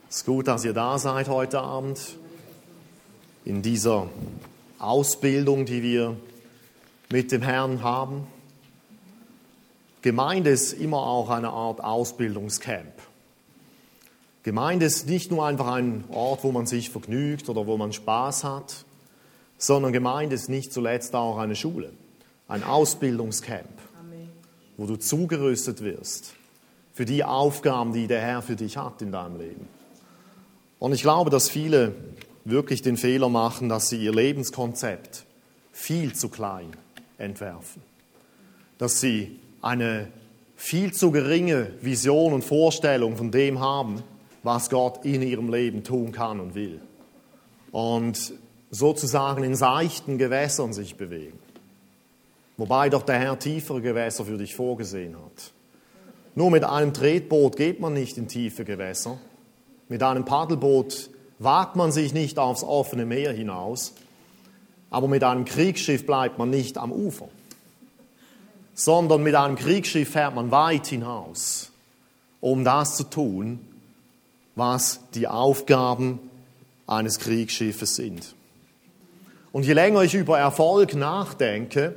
Es ist gut, dass ihr da seid heute Abend in dieser Ausbildung, die wir mit dem Herrn haben. Gemeinde ist immer auch eine Art Ausbildungscamp. Gemeinde ist nicht nur einfach ein Ort, wo man sich vergnügt oder wo man Spaß hat, sondern Gemeinde ist nicht zuletzt auch eine Schule, ein Ausbildungscamp, wo du zugerüstet wirst für die Aufgaben, die der Herr für dich hat in deinem Leben. Und ich glaube, dass viele wirklich den Fehler machen, dass sie ihr Lebenskonzept viel zu klein entwerfen. Dass sie eine viel zu geringe Vision und Vorstellung von dem haben, was Gott in ihrem Leben tun kann und will. Und sozusagen in seichten Gewässern sich bewegen. Wobei doch der Herr tiefere Gewässer für dich vorgesehen hat. Nur mit einem Tretboot geht man nicht in tiefe Gewässer. Mit einem Paddelboot wagt man sich nicht aufs offene Meer hinaus, aber mit einem Kriegsschiff bleibt man nicht am Ufer, sondern mit einem Kriegsschiff fährt man weit hinaus, um das zu tun, was die Aufgaben eines Kriegsschiffes sind. Und je länger ich über Erfolg nachdenke,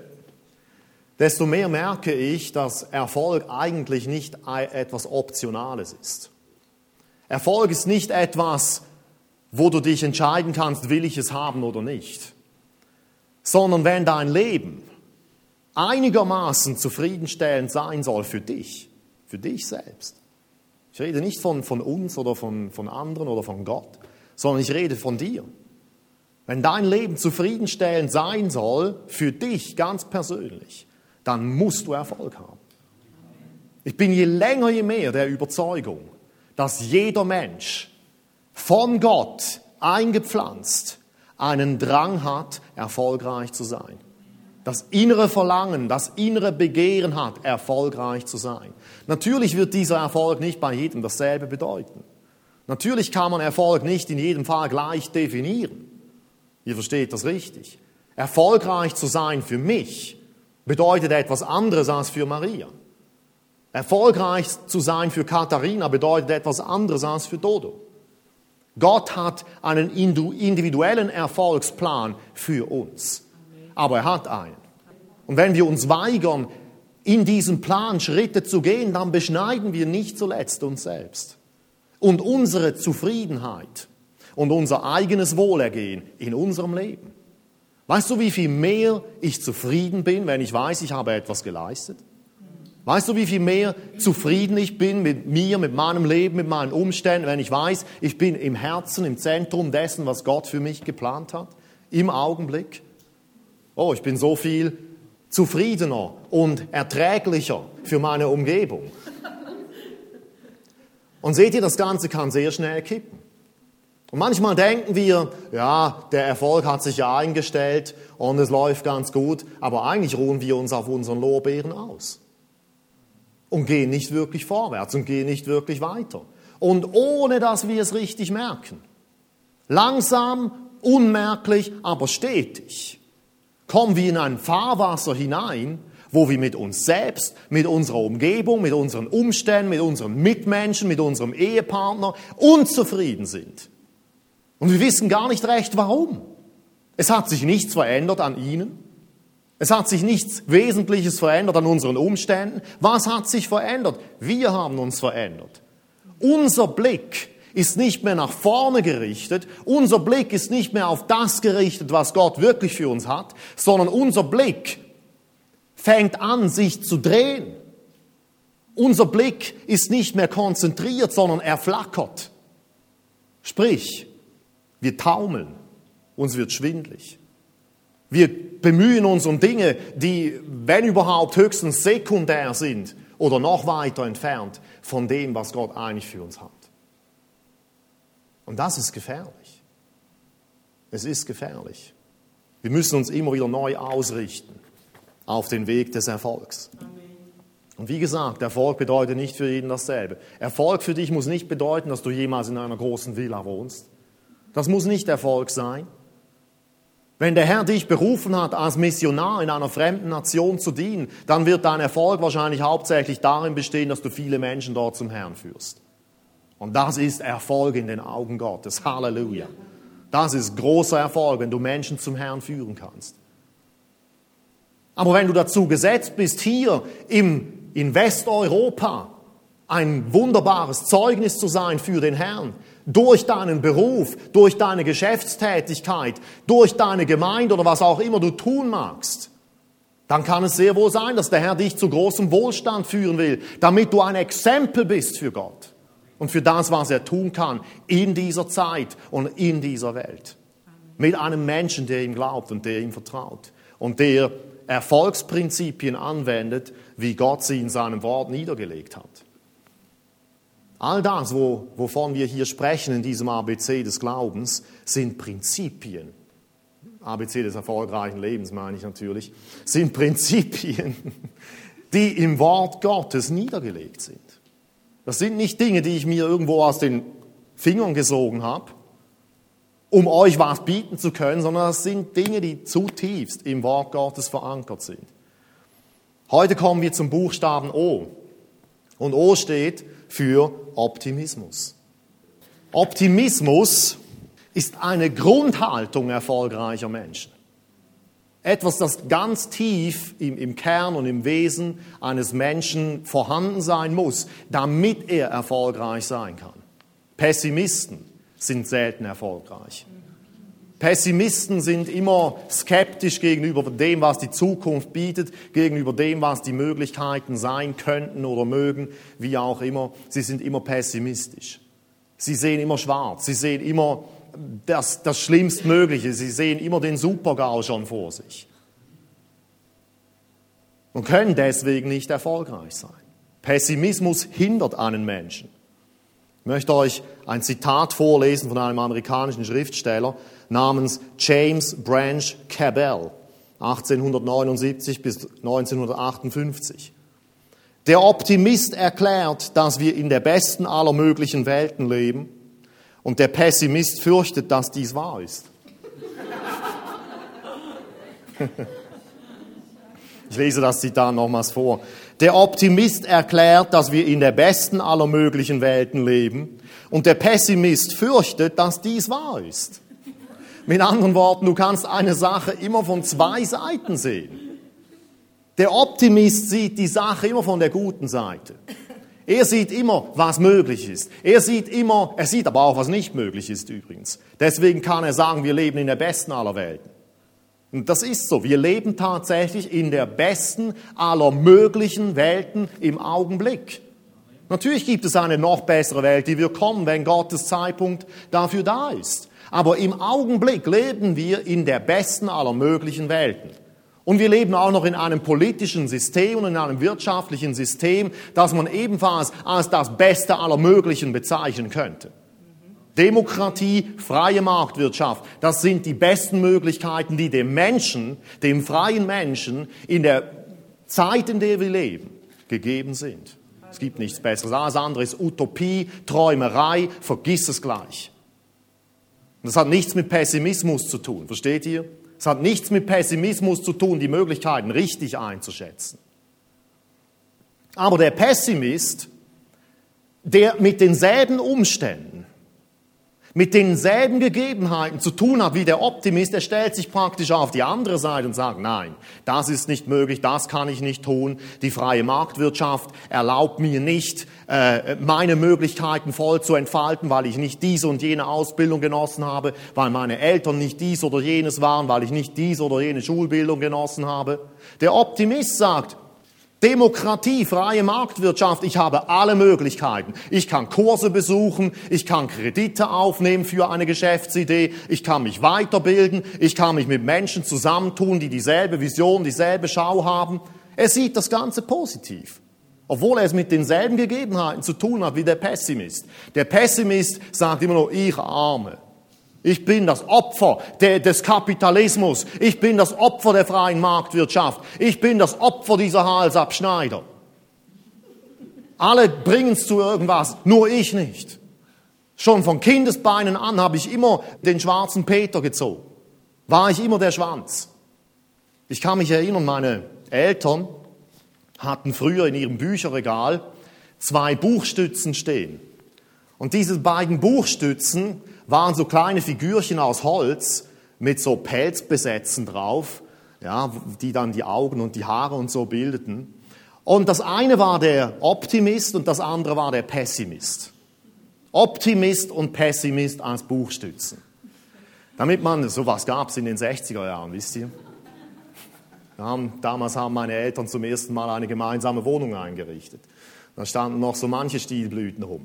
desto mehr merke ich, dass Erfolg eigentlich nicht etwas Optionales ist. Erfolg ist nicht etwas, wo du dich entscheiden kannst, will ich es haben oder nicht. Sondern wenn dein Leben einigermaßen zufriedenstellend sein soll für dich selbst. Ich rede nicht von uns oder von anderen oder von Gott, sondern ich rede von dir. Wenn dein Leben zufriedenstellend sein soll für dich ganz persönlich, dann musst du Erfolg haben. Ich bin je länger, je mehr der Überzeugung, dass jeder Mensch von Gott eingepflanzt einen Drang hat, erfolgreich zu sein. Das innere Verlangen, das innere Begehren hat, erfolgreich zu sein. Natürlich wird dieser Erfolg nicht bei jedem dasselbe bedeuten. Natürlich kann man Erfolg nicht in jedem Fall gleich definieren. Ihr versteht das richtig. Erfolgreich zu sein für mich bedeutet etwas anderes als für Maria. Erfolgreich zu sein für Katharina bedeutet etwas anderes als für Dodo. Gott hat einen individuellen Erfolgsplan für uns. Aber er hat einen. Und wenn wir uns weigern, in diesem Plan Schritte zu gehen, dann beschneiden wir nicht zuletzt uns selbst. Und unsere Zufriedenheit und unser eigenes Wohlergehen in unserem Leben. Weißt du, wie viel mehr ich zufrieden bin, wenn ich weiß, ich habe etwas geleistet? Weißt du, wie viel mehr zufrieden ich bin mit mir, mit meinem Leben, mit meinen Umständen, wenn ich weiß, ich bin im Herzen, im Zentrum dessen, was Gott für mich geplant hat, im Augenblick? Oh, ich bin so viel zufriedener und erträglicher für meine Umgebung. Und seht ihr, das Ganze kann sehr schnell kippen. Und manchmal denken wir, ja, der Erfolg hat sich ja eingestellt und es läuft ganz gut, aber eigentlich ruhen wir uns auf unseren Lorbeeren aus. Und gehen nicht wirklich vorwärts und gehen nicht wirklich weiter. Und ohne, dass wir es richtig merken. Langsam, unmerklich, aber stetig kommen wir in ein Fahrwasser hinein, wo wir mit uns selbst, mit unserer Umgebung, mit unseren Umständen, mit unseren Mitmenschen, mit unserem Ehepartner unzufrieden sind. Und wir wissen gar nicht recht, warum. Es hat sich nichts verändert an ihnen. Es hat sich nichts Wesentliches verändert an unseren Umständen. Was hat sich verändert? Wir haben uns verändert. Unser Blick ist nicht mehr nach vorne gerichtet. Unser Blick ist nicht mehr auf das gerichtet, was Gott wirklich für uns hat, sondern unser Blick fängt an, sich zu drehen. Unser Blick ist nicht mehr konzentriert, sondern er flackert. Sprich, wir taumeln, uns wird schwindlig. Wir bemühen uns um Dinge, die, wenn überhaupt, höchstens sekundär sind oder noch weiter entfernt von dem, was Gott eigentlich für uns hat. Und das ist gefährlich. Es ist gefährlich. Wir müssen uns immer wieder neu ausrichten auf den Weg des Erfolgs. Und wie gesagt, Erfolg bedeutet nicht für jeden dasselbe. Erfolg für dich muss nicht bedeuten, dass du jemals in einer großen Villa wohnst. Das muss nicht Erfolg sein. Wenn der Herr dich berufen hat, als Missionar in einer fremden Nation zu dienen, dann wird dein Erfolg wahrscheinlich hauptsächlich darin bestehen, dass du viele Menschen dort zum Herrn führst. Und das ist Erfolg in den Augen Gottes. Halleluja. Das ist großer Erfolg, wenn du Menschen zum Herrn führen kannst. Aber wenn du dazu gesetzt bist, hier in Westeuropa ein wunderbares Zeugnis zu sein für den Herrn, durch deinen Beruf, durch deine Geschäftstätigkeit, durch deine Gemeinde oder was auch immer du tun magst, dann kann es sehr wohl sein, dass der Herr dich zu großem Wohlstand führen will, damit du ein Exempel bist für Gott und für das, was er tun kann in dieser Zeit und in dieser Welt. Mit einem Menschen, der ihm glaubt und der ihm vertraut und der Erfolgsprinzipien anwendet, wie Gott sie in seinem Wort niedergelegt hat. All das, wovon wir hier sprechen in diesem ABC des Glaubens, sind Prinzipien. ABC des erfolgreichen Lebens meine ich natürlich, sind Prinzipien, die im Wort Gottes niedergelegt sind. Das sind nicht Dinge, die ich mir irgendwo aus den Fingern gesogen habe, um euch was bieten zu können, sondern das sind Dinge, die zutiefst im Wort Gottes verankert sind. Heute kommen wir zum Buchstaben O. Und O steht für Optimismus. Optimismus ist eine Grundhaltung erfolgreicher Menschen. Etwas, das ganz tief im Kern und im Wesen eines Menschen vorhanden sein muss, damit er erfolgreich sein kann. Pessimisten sind selten erfolgreich. Pessimisten sind immer skeptisch gegenüber dem, was die Zukunft bietet, gegenüber dem, was die Möglichkeiten sein könnten oder mögen, wie auch immer. Sie sind immer pessimistisch. Sie sehen immer schwarz. Sie sehen immer das Schlimmstmögliche. Sie sehen immer den Super-GAU schon vor sich. Und können deswegen nicht erfolgreich sein. Pessimismus hindert einen Menschen. Ich möchte euch ein Zitat vorlesen von einem amerikanischen Schriftsteller namens James Branch Cabell, 1879 bis 1958. Der Optimist erklärt, dass wir in der besten aller möglichen Welten leben, und der Pessimist fürchtet, dass dies wahr ist. Ich lese das Zitat nochmals vor. Der Optimist erklärt, dass wir in der besten aller möglichen Welten leben, und der Pessimist fürchtet, dass dies wahr ist. Mit anderen Worten, du kannst eine Sache immer von zwei Seiten sehen. Der Optimist sieht die Sache immer von der guten Seite. Er sieht immer, was möglich ist. Er sieht aber auch, was nicht möglich ist übrigens. Deswegen kann er sagen, wir leben in der besten aller Welten. Und das ist so. Wir leben tatsächlich in der besten aller möglichen Welten im Augenblick. Natürlich gibt es eine noch bessere Welt, die wird kommen, wenn Gottes Zeitpunkt dafür da ist. Aber im Augenblick leben wir in der besten aller möglichen Welten. Und wir leben auch noch in einem politischen System und in einem wirtschaftlichen System, das man ebenfalls als das Beste aller Möglichen bezeichnen könnte. Demokratie, freie Marktwirtschaft, das sind die besten Möglichkeiten, die dem Menschen, dem freien Menschen in der Zeit, in der wir leben, gegeben sind. Es gibt nichts Besseres. Alles andere ist Utopie, Träumerei, vergiss es gleich. Und das hat nichts mit Pessimismus zu tun, versteht ihr? Es hat nichts mit Pessimismus zu tun, die Möglichkeiten richtig einzuschätzen. Aber der Pessimist, der mit denselben Umständen, mit denselben Gegebenheiten zu tun hat wie der Optimist, der stellt sich praktisch auf die andere Seite und sagt, nein, das ist nicht möglich, das kann ich nicht tun. Die freie Marktwirtschaft erlaubt mir nicht, meine Möglichkeiten voll zu entfalten, weil ich nicht diese und jene Ausbildung genossen habe, weil meine Eltern nicht dies oder jenes waren, weil ich nicht diese oder jene Schulbildung genossen habe. Der Optimist sagt, Demokratie, freie Marktwirtschaft, ich habe alle Möglichkeiten. Ich kann Kurse besuchen, ich kann Kredite aufnehmen für eine Geschäftsidee, ich kann mich weiterbilden, ich kann mich mit Menschen zusammentun, die dieselbe Vision, dieselbe Schau haben. Er sieht das Ganze positiv, obwohl er es mit denselben Gegebenheiten zu tun hat wie der Pessimist. Der Pessimist sagt immer nur, ich Arme. Ich bin das Opfer des Kapitalismus. Ich bin das Opfer der freien Marktwirtschaft. Ich bin das Opfer dieser Halsabschneider. Alle bringen es zu irgendwas, nur ich nicht. Schon von Kindesbeinen an habe ich immer den schwarzen Peter gezogen. War ich immer der Schwanz. Ich kann mich erinnern, meine Eltern hatten früher in ihrem Bücherregal 2 Buchstützen stehen. Und diese beiden Buchstützen waren so kleine Figürchen aus Holz mit so Pelzbesätzen drauf, ja, die dann die Augen und die Haare und so bildeten. Und das eine war der Optimist und das andere war der Pessimist. Optimist und Pessimist als Buchstützen. Damit man, sowas gab es in den 60er Jahren, wisst ihr? Damals haben meine Eltern zum ersten Mal eine gemeinsame Wohnung eingerichtet. Da standen noch so manche Stilblüten rum.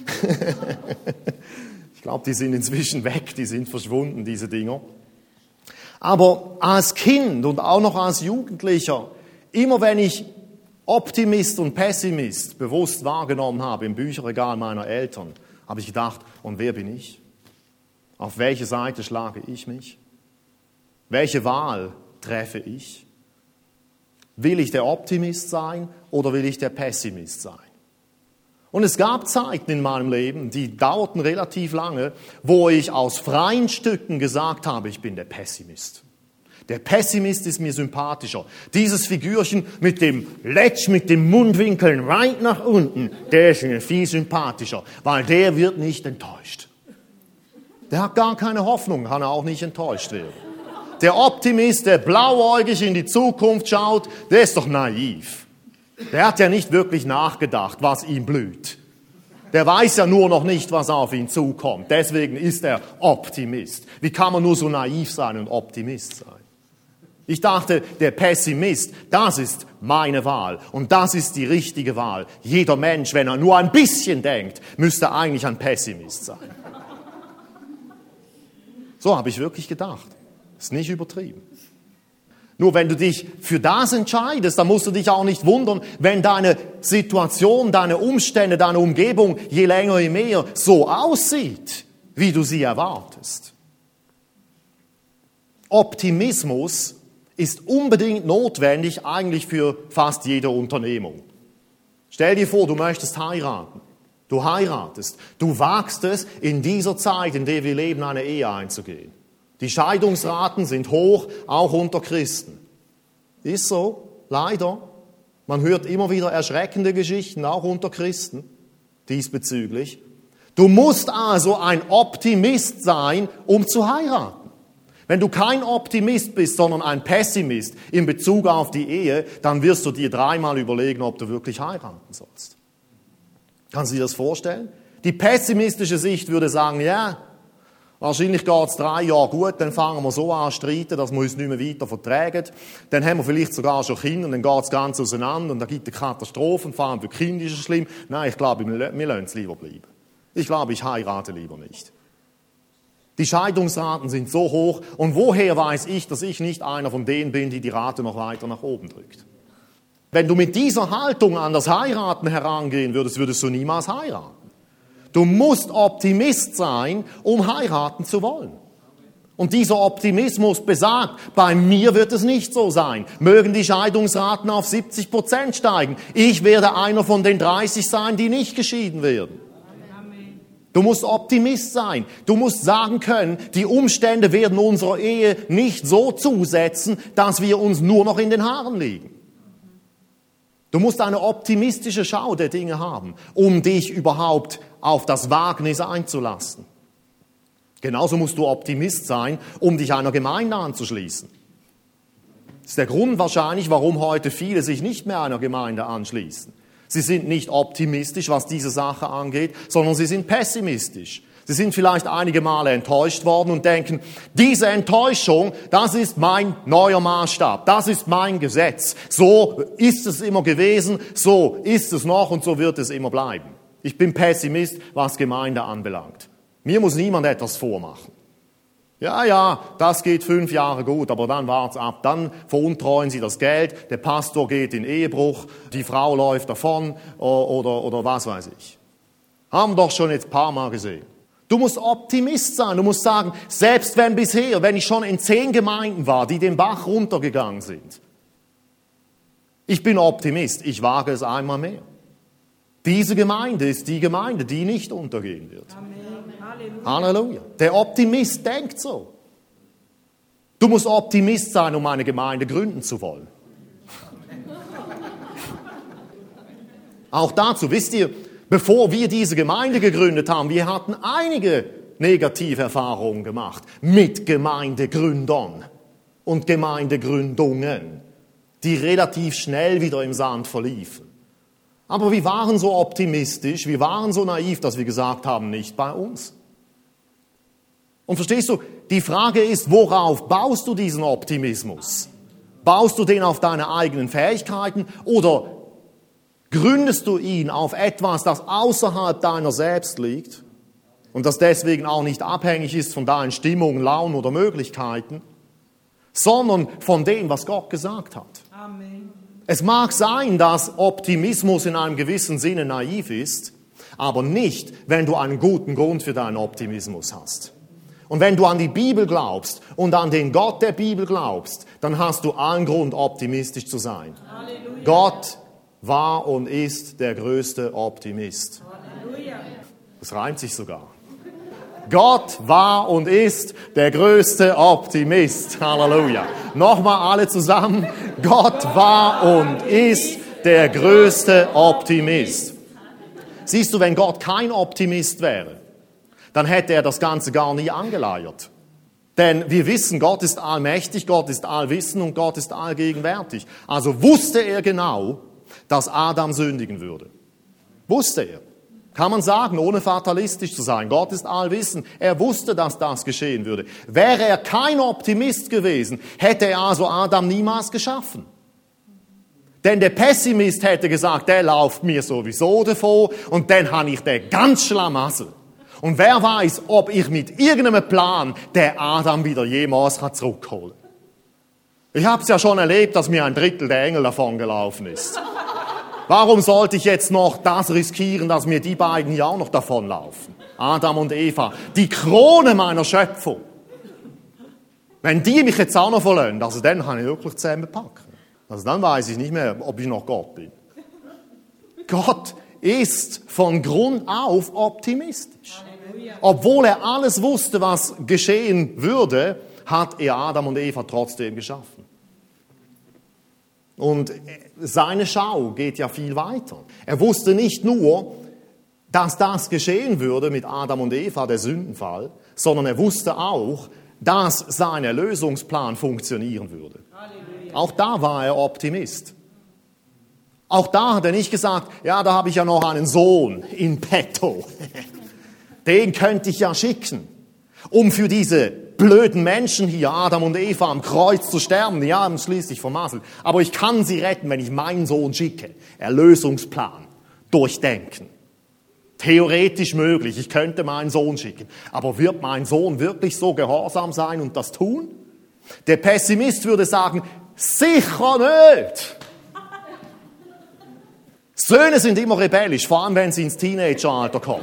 Ich glaube, die sind inzwischen weg, die sind verschwunden, diese Dinger. Aber als Kind und auch noch als Jugendlicher, immer wenn ich Optimist und Pessimist bewusst wahrgenommen habe im Bücherregal meiner Eltern, habe ich gedacht, und wer bin ich? Auf welche Seite schlage ich mich? Welche Wahl treffe ich? Will ich der Optimist sein oder will ich der Pessimist sein? Und es gab Zeiten in meinem Leben, die dauerten relativ lange, wo ich aus freien Stücken gesagt habe, ich bin der Pessimist. Der Pessimist ist mir sympathischer. Dieses Figürchen mit dem Letsch, mit dem Mundwinkeln weit nach unten, der ist mir viel sympathischer, weil der wird nicht enttäuscht. Der hat gar keine Hoffnung, kann er auch nicht enttäuscht werden. Der Optimist, der blauäugig in die Zukunft schaut, der ist doch naiv. Der hat ja nicht wirklich nachgedacht, was ihm blüht. Der weiß ja nur noch nicht, was auf ihn zukommt. Deswegen ist er Optimist. Wie kann man nur so naiv sein und Optimist sein? Ich dachte, der Pessimist, das ist meine Wahl und das ist die richtige Wahl. Jeder Mensch, wenn er nur ein bisschen denkt, müsste eigentlich ein Pessimist sein. So habe ich wirklich gedacht. Ist nicht übertrieben. Nur wenn du dich für das entscheidest, dann musst du dich auch nicht wundern, wenn deine Situation, deine Umstände, deine Umgebung je länger, je mehr so aussieht, wie du sie erwartest. Optimismus ist unbedingt notwendig eigentlich für fast jede Unternehmung. Stell dir vor, du möchtest heiraten. Du heiratest. Du wagst es, in dieser Zeit, in der wir leben, eine Ehe einzugehen. Die Scheidungsraten sind hoch, auch unter Christen. Ist so, leider. Man hört immer wieder erschreckende Geschichten, auch unter Christen, diesbezüglich. Du musst also ein Optimist sein, um zu heiraten. Wenn du kein Optimist bist, sondern ein Pessimist in Bezug auf die Ehe, dann wirst du dir dreimal überlegen, ob du wirklich heiraten sollst. Kannst du dir das vorstellen? Die pessimistische Sicht würde sagen, ja, wahrscheinlich geht es 3 Jahre gut, dann fangen wir so an zu streiten, dass wir uns nicht mehr weiter vertragen. Dann haben wir vielleicht sogar schon Kinder und dann geht es ganz auseinander und dann gibt es Katastrophen, vor allem für Kinder ist es schlimm. Nein, ich glaube, wir lassen es lieber bleiben. Ich glaube, ich heirate lieber nicht. Die Scheidungsraten sind so hoch und woher weiß ich, dass ich nicht einer von denen bin, die Rate noch weiter nach oben drückt? Wenn du mit dieser Haltung an das Heiraten herangehen würdest, würdest du niemals heiraten. Du musst Optimist sein, um heiraten zu wollen. Und dieser Optimismus besagt, bei mir wird es nicht so sein. Mögen die Scheidungsraten auf 70% steigen. Ich werde einer von den 30 sein, die nicht geschieden werden. Du musst Optimist sein. Du musst sagen können, die Umstände werden unserer Ehe nicht so zusetzen, dass wir uns nur noch in den Haaren liegen. Du musst eine optimistische Schau der Dinge haben, um dich überhaupt auf das Wagnis einzulassen. Genauso musst du Optimist sein, um dich einer Gemeinde anzuschließen. Das ist der Grund wahrscheinlich, warum heute viele sich nicht mehr einer Gemeinde anschließen. Sie sind nicht optimistisch, was diese Sache angeht, sondern sie sind pessimistisch. Sie sind vielleicht einige Male enttäuscht worden und denken, diese Enttäuschung, das ist mein neuer Maßstab, das ist mein Gesetz. So ist es immer gewesen, so ist es noch und so wird es immer bleiben. Ich bin Pessimist, was Gemeinde anbelangt. Mir muss niemand etwas vormachen. Ja, das geht 5 Jahre gut, aber dann wart's ab. Dann veruntreuen sie das Geld, der Pastor geht in Ehebruch, die Frau läuft davon oder was weiß ich. Haben doch schon jetzt ein paar Mal gesehen. Du musst Optimist sein, du musst sagen, selbst wenn ich schon in 10 Gemeinden war, die den Bach runtergegangen sind, ich bin Optimist, ich wage es einmal mehr. Diese Gemeinde ist die Gemeinde, die nicht untergehen wird. Amen. Halleluja. Der Optimist denkt so. Du musst Optimist sein, um eine Gemeinde gründen zu wollen. Auch dazu, wisst ihr, Bevor wir diese Gemeinde gegründet haben, wir hatten einige negative Erfahrungen gemacht mit Gemeindegründern und Gemeindegründungen, die relativ schnell wieder im Sand verliefen. Aber wir waren so optimistisch, wir waren so naiv, dass wir gesagt haben, nicht bei uns. Und verstehst du, die Frage ist, worauf baust du diesen Optimismus? Baust du den auf deine eigenen Fähigkeiten oder gründest du ihn auf etwas, das außerhalb deiner selbst liegt und das deswegen auch nicht abhängig ist von deinen Stimmungen, Launen oder Möglichkeiten, sondern von dem, was Gott gesagt hat? Amen. Es mag sein, dass Optimismus in einem gewissen Sinne naiv ist, aber nicht, wenn du einen guten Grund für deinen Optimismus hast. Und wenn du an die Bibel glaubst und an den Gott der Bibel glaubst, dann hast du allen Grund, optimistisch zu sein. Halleluja. Gott war und ist der größte Optimist. Halleluja. Das reimt sich sogar. Gott war und ist der größte Optimist. Halleluja. Nochmal alle zusammen. Gott war und ist der größte Optimist. Siehst du, wenn Gott kein Optimist wäre, dann hätte er das Ganze gar nie angeleiert. Denn wir wissen, Gott ist allmächtig, Gott ist allwissend und Gott ist allgegenwärtig. Also wusste er genau, dass Adam sündigen würde. Wusste er. Kann man sagen, ohne fatalistisch zu sein. Gott ist allwissend. Er wusste, dass das geschehen würde. Wäre er kein Optimist gewesen, hätte er also Adam niemals geschaffen. Denn der Pessimist hätte gesagt, der läuft mir sowieso davon und dann habe ich den ganz Schlamassel. Und wer weiß, ob ich mit irgendeinem Plan der Adam wieder jemals zurückholen kann. Ich habe es ja schon erlebt, dass mir ein Drittel der Engel davon gelaufen ist. Warum sollte ich jetzt noch das riskieren, dass mir die beiden hier auch noch davonlaufen? Adam und Eva, die Krone meiner Schöpfung. Wenn die mich jetzt auch noch verlassen, also dann kann ich wirklich zusammenpacken. Also dann weiß ich nicht mehr, ob ich noch Gott bin. Gott ist von Grund auf optimistisch. Obwohl er alles wusste, was geschehen würde, hat er Adam und Eva trotzdem geschaffen. Und seine Schau geht ja viel weiter. Er wusste nicht nur, dass das geschehen würde mit Adam und Eva, der Sündenfall, sondern er wusste auch, dass sein Erlösungsplan funktionieren würde. Halleluja. Auch da war er Optimist. Auch da hat er nicht gesagt, ja, da habe ich ja noch einen Sohn in petto. Den könnte ich ja schicken, um für diese blöden Menschen hier, Adam und Eva, am Kreuz zu sterben. Ja, haben schließlich vermasselt. Aber ich kann sie retten, wenn ich meinen Sohn schicke. Erlösungsplan. Durchdenken. Theoretisch möglich. Ich könnte meinen Sohn schicken. Aber wird mein Sohn wirklich so gehorsam sein und das tun? Der Pessimist würde sagen, sicher nicht. Söhne sind immer rebellisch, vor allem wenn sie ins Teenageralter kommen.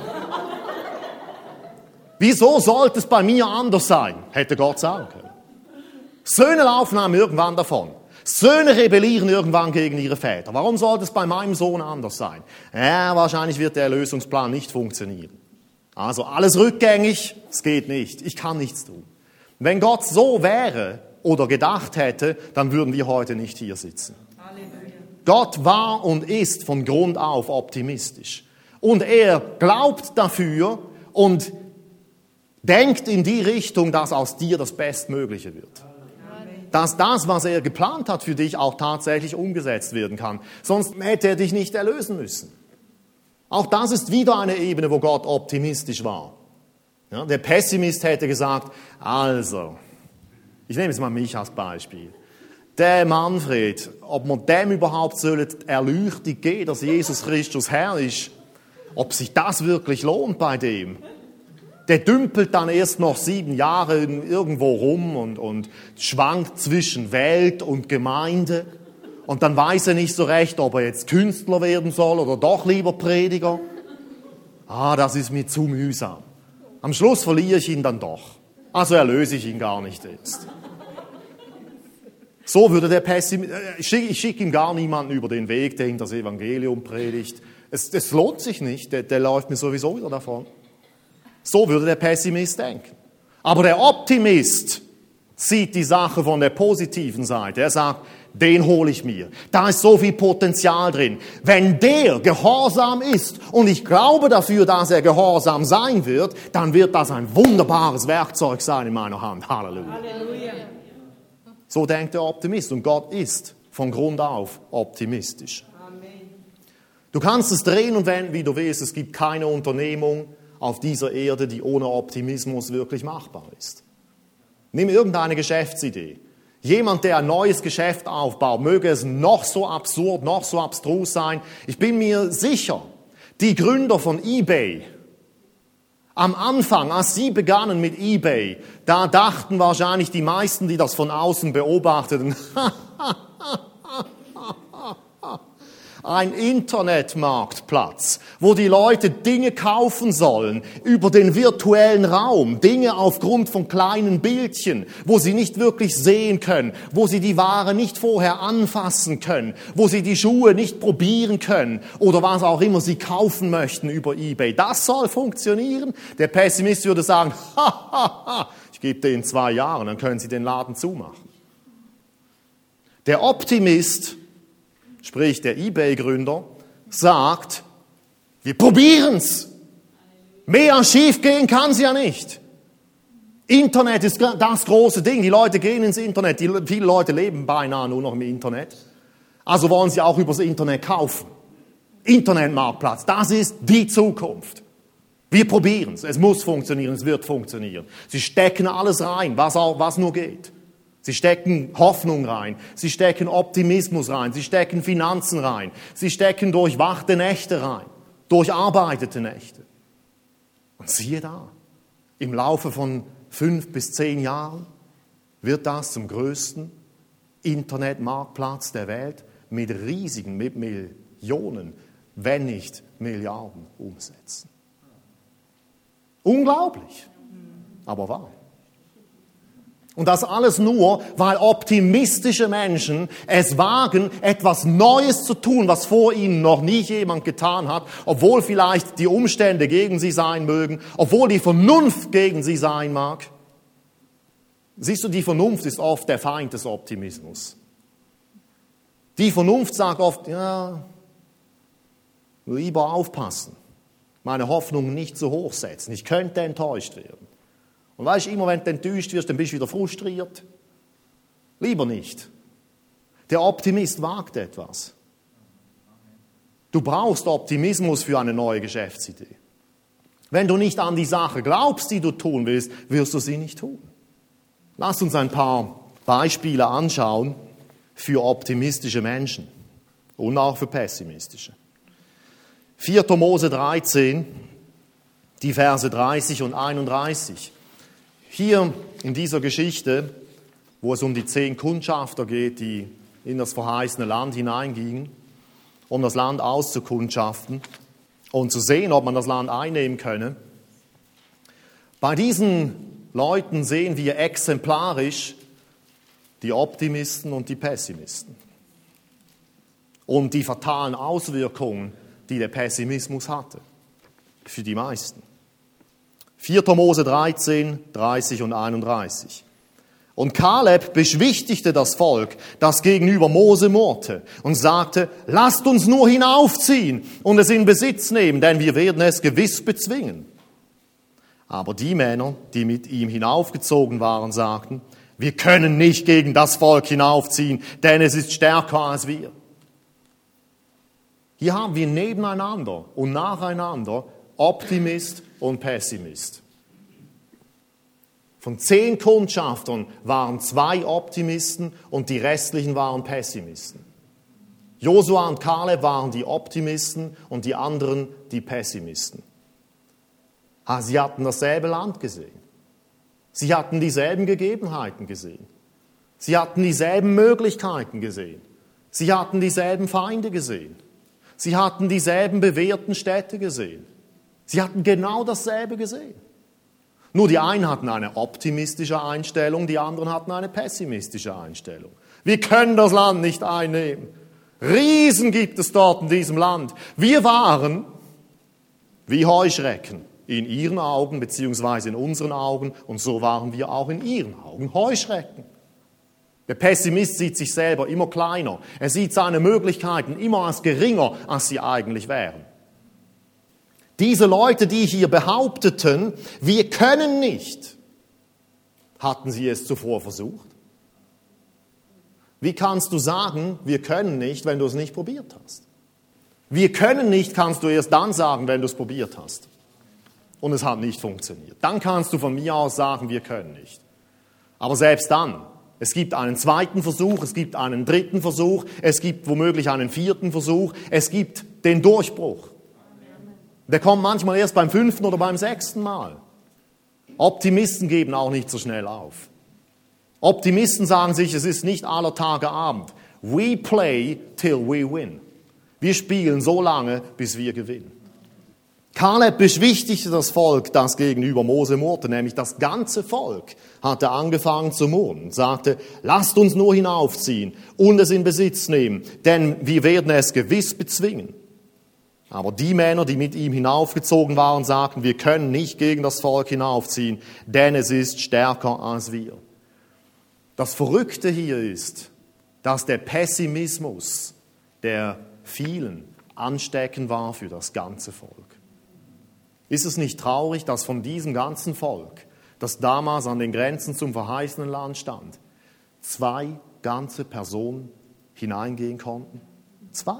Wieso sollte es bei mir anders sein? Hätte Gott sagen können. Söhne laufen einem irgendwann davon. Söhne rebellieren irgendwann gegen ihre Väter. Warum sollte es bei meinem Sohn anders sein? Ja, wahrscheinlich wird der Erlösungsplan nicht funktionieren. Also alles rückgängig, es geht nicht. Ich kann nichts tun. Wenn Gott so wäre oder gedacht hätte, dann würden wir heute nicht hier sitzen. Halleluja. Gott war und ist von Grund auf optimistisch. Und er glaubt dafür und denkt in die Richtung, dass aus dir das Bestmögliche wird. Amen. Dass das, was er geplant hat für dich, auch tatsächlich umgesetzt werden kann. Sonst hätte er dich nicht erlösen müssen. Auch das ist wieder eine Ebene, wo Gott optimistisch war. Ja, der Pessimist hätte gesagt, also, ich nehme jetzt mal mich als Beispiel. Der Manfred, ob man dem überhaupt Erleuchtung geben, dass Jesus Christus Herr ist, ob sich das wirklich lohnt bei dem. Der dümpelt dann erst noch 7 Jahre irgendwo rum und schwankt zwischen Welt und Gemeinde. Und dann weiß er nicht so recht, ob er jetzt Künstler werden soll oder doch lieber Prediger. Das ist mir zu mühsam. Am Schluss verliere ich ihn dann doch. Also erlöse ich ihn gar nicht jetzt. So würde der Pessimist, ich schicke ihm gar niemanden über den Weg, der ihm das Evangelium predigt. Es lohnt sich nicht, der läuft mir sowieso wieder davon. So würde der Pessimist denken. Aber der Optimist, sieht die Sache von der positiven Seite. Er sagt, den hole ich mir. Da ist so viel Potenzial drin. Wenn der gehorsam ist, und ich glaube dafür, dass er gehorsam sein wird, dann wird das ein wunderbares Werkzeug sein in meiner Hand. Halleluja. Halleluja. So denkt der Optimist. Und Gott ist von Grund auf optimistisch. Amen. Du kannst es drehen und wenden, wie du willst. Es gibt keine Unternehmung auf dieser Erde, die ohne Optimismus wirklich machbar ist. Nimm irgendeine Geschäftsidee. Jemand, der ein neues Geschäft aufbaut, möge es noch so absurd, noch so abstrus sein. Ich bin mir sicher, die Gründer von eBay, am Anfang, als sie begannen mit eBay, da dachten wahrscheinlich die meisten, die das von außen beobachteten, ein Internetmarktplatz, wo die Leute Dinge kaufen sollen über den virtuellen Raum, Dinge aufgrund von kleinen Bildchen, wo sie nicht wirklich sehen können, wo sie die Ware nicht vorher anfassen können, wo sie die Schuhe nicht probieren können oder was auch immer sie kaufen möchten über eBay. Das soll funktionieren. Der Pessimist würde sagen, ich gebe dir in 2 Jahren, dann können sie den Laden zumachen. Der Optimist, sprich der eBay-Gründer, sagt, wir probieren's. Mehr schief gehen kann es ja nicht. Internet ist das große Ding. Die Leute gehen ins Internet. Viele Leute leben beinahe nur noch im Internet. Also wollen sie auch übers Internet kaufen. Internetmarktplatz, das ist die Zukunft. Wir probieren's. Es muss funktionieren, es wird funktionieren. Sie stecken alles rein, was nur geht. Sie stecken Hoffnung rein, sie stecken Optimismus rein, sie stecken Finanzen rein, sie stecken durchwachte Nächte rein, durcharbeitete Nächte. Und siehe da, im Laufe von 5 bis 10 Jahren wird das zum größten Internetmarktplatz der Welt mit Millionen, wenn nicht Milliarden Umsätzen. Unglaublich, aber wahr. Und das alles nur, weil optimistische Menschen es wagen, etwas Neues zu tun, was vor ihnen noch nie jemand getan hat, obwohl vielleicht die Umstände gegen sie sein mögen, obwohl die Vernunft gegen sie sein mag. Siehst du, die Vernunft ist oft der Feind des Optimismus. Die Vernunft sagt oft, ja, lieber aufpassen, meine Hoffnungen nicht zu hoch setzen, ich könnte enttäuscht werden. Und weißt du, immer wenn du enttäuscht wirst, dann bist du wieder frustriert. Lieber nicht. Der Optimist wagt etwas. Du brauchst Optimismus für eine neue Geschäftsidee. Wenn du nicht an die Sache glaubst, die du tun willst, wirst du sie nicht tun. Lass uns ein paar Beispiele anschauen für optimistische Menschen und auch für pessimistische. 4. Mose 13, die Verse 30 und 31. Hier in dieser Geschichte, wo es um die 10 Kundschafter geht, die in das verheißene Land hineingingen, um das Land auszukundschaften und zu sehen, ob man das Land einnehmen könne. Bei diesen Leuten sehen wir exemplarisch die Optimisten und die Pessimisten und die fatalen Auswirkungen, die der Pessimismus hatte für die meisten. 4. Mose 13, 30 und 31. Und Kaleb beschwichtigte das Volk, das gegenüber Mose murrte, und sagte, lasst uns nur hinaufziehen und es in Besitz nehmen, denn wir werden es gewiss bezwingen. Aber die Männer, die mit ihm hinaufgezogen waren, sagten, wir können nicht gegen das Volk hinaufziehen, denn es ist stärker als wir. Hier haben wir nebeneinander und nacheinander Optimist und Pessimist. Von 10 Kundschaftern waren 2 Optimisten und die restlichen waren Pessimisten. Josua und Kaleb waren die Optimisten und die anderen die Pessimisten. Sie hatten dasselbe Land gesehen. Sie hatten dieselben Gegebenheiten gesehen. Sie hatten dieselben Möglichkeiten gesehen. Sie hatten dieselben Feinde gesehen. Sie hatten dieselben bewährten Städte gesehen. Sie hatten genau dasselbe gesehen. Nur die einen hatten eine optimistische Einstellung, die anderen hatten eine pessimistische Einstellung. Wir können das Land nicht einnehmen. Riesen gibt es dort in diesem Land. Wir waren wie Heuschrecken in ihren Augen beziehungsweise in unseren Augen, und so waren wir auch in ihren Augen Heuschrecken. Der Pessimist sieht sich selber immer kleiner. Er sieht seine Möglichkeiten immer als geringer, als sie eigentlich wären. Diese Leute, die hier behaupteten, wir können nicht, hatten sie es zuvor versucht? Wie kannst du sagen, wir können nicht, wenn du es nicht probiert hast? Wir können nicht, kannst du erst dann sagen, wenn du es probiert hast. Und es hat nicht funktioniert. Dann kannst du von mir aus sagen, wir können nicht. Aber selbst dann, es gibt einen zweiten Versuch, es gibt einen dritten Versuch, es gibt womöglich einen vierten Versuch, es gibt den Durchbruch. Der kommt manchmal erst beim 5. oder beim 6. Mal. Optimisten geben auch nicht so schnell auf. Optimisten sagen sich, es ist nicht aller Tage Abend. We play till we win. Wir spielen so lange, bis wir gewinnen. Kaleb beschwichtigte das Volk, das gegenüber Mose murrte, nämlich das ganze Volk hatte angefangen zu murren und sagte, lasst uns nur hinaufziehen und es in Besitz nehmen, denn wir werden es gewiss bezwingen. Aber die Männer, die mit ihm hinaufgezogen waren, sagten, wir können nicht gegen das Volk hinaufziehen, denn es ist stärker als wir. Das Verrückte hier ist, dass der Pessimismus der vielen ansteckend war für das ganze Volk. Ist es nicht traurig, dass von diesem ganzen Volk, das damals an den Grenzen zum verheißenen Land stand, 2 ganze Personen hineingehen konnten? 2.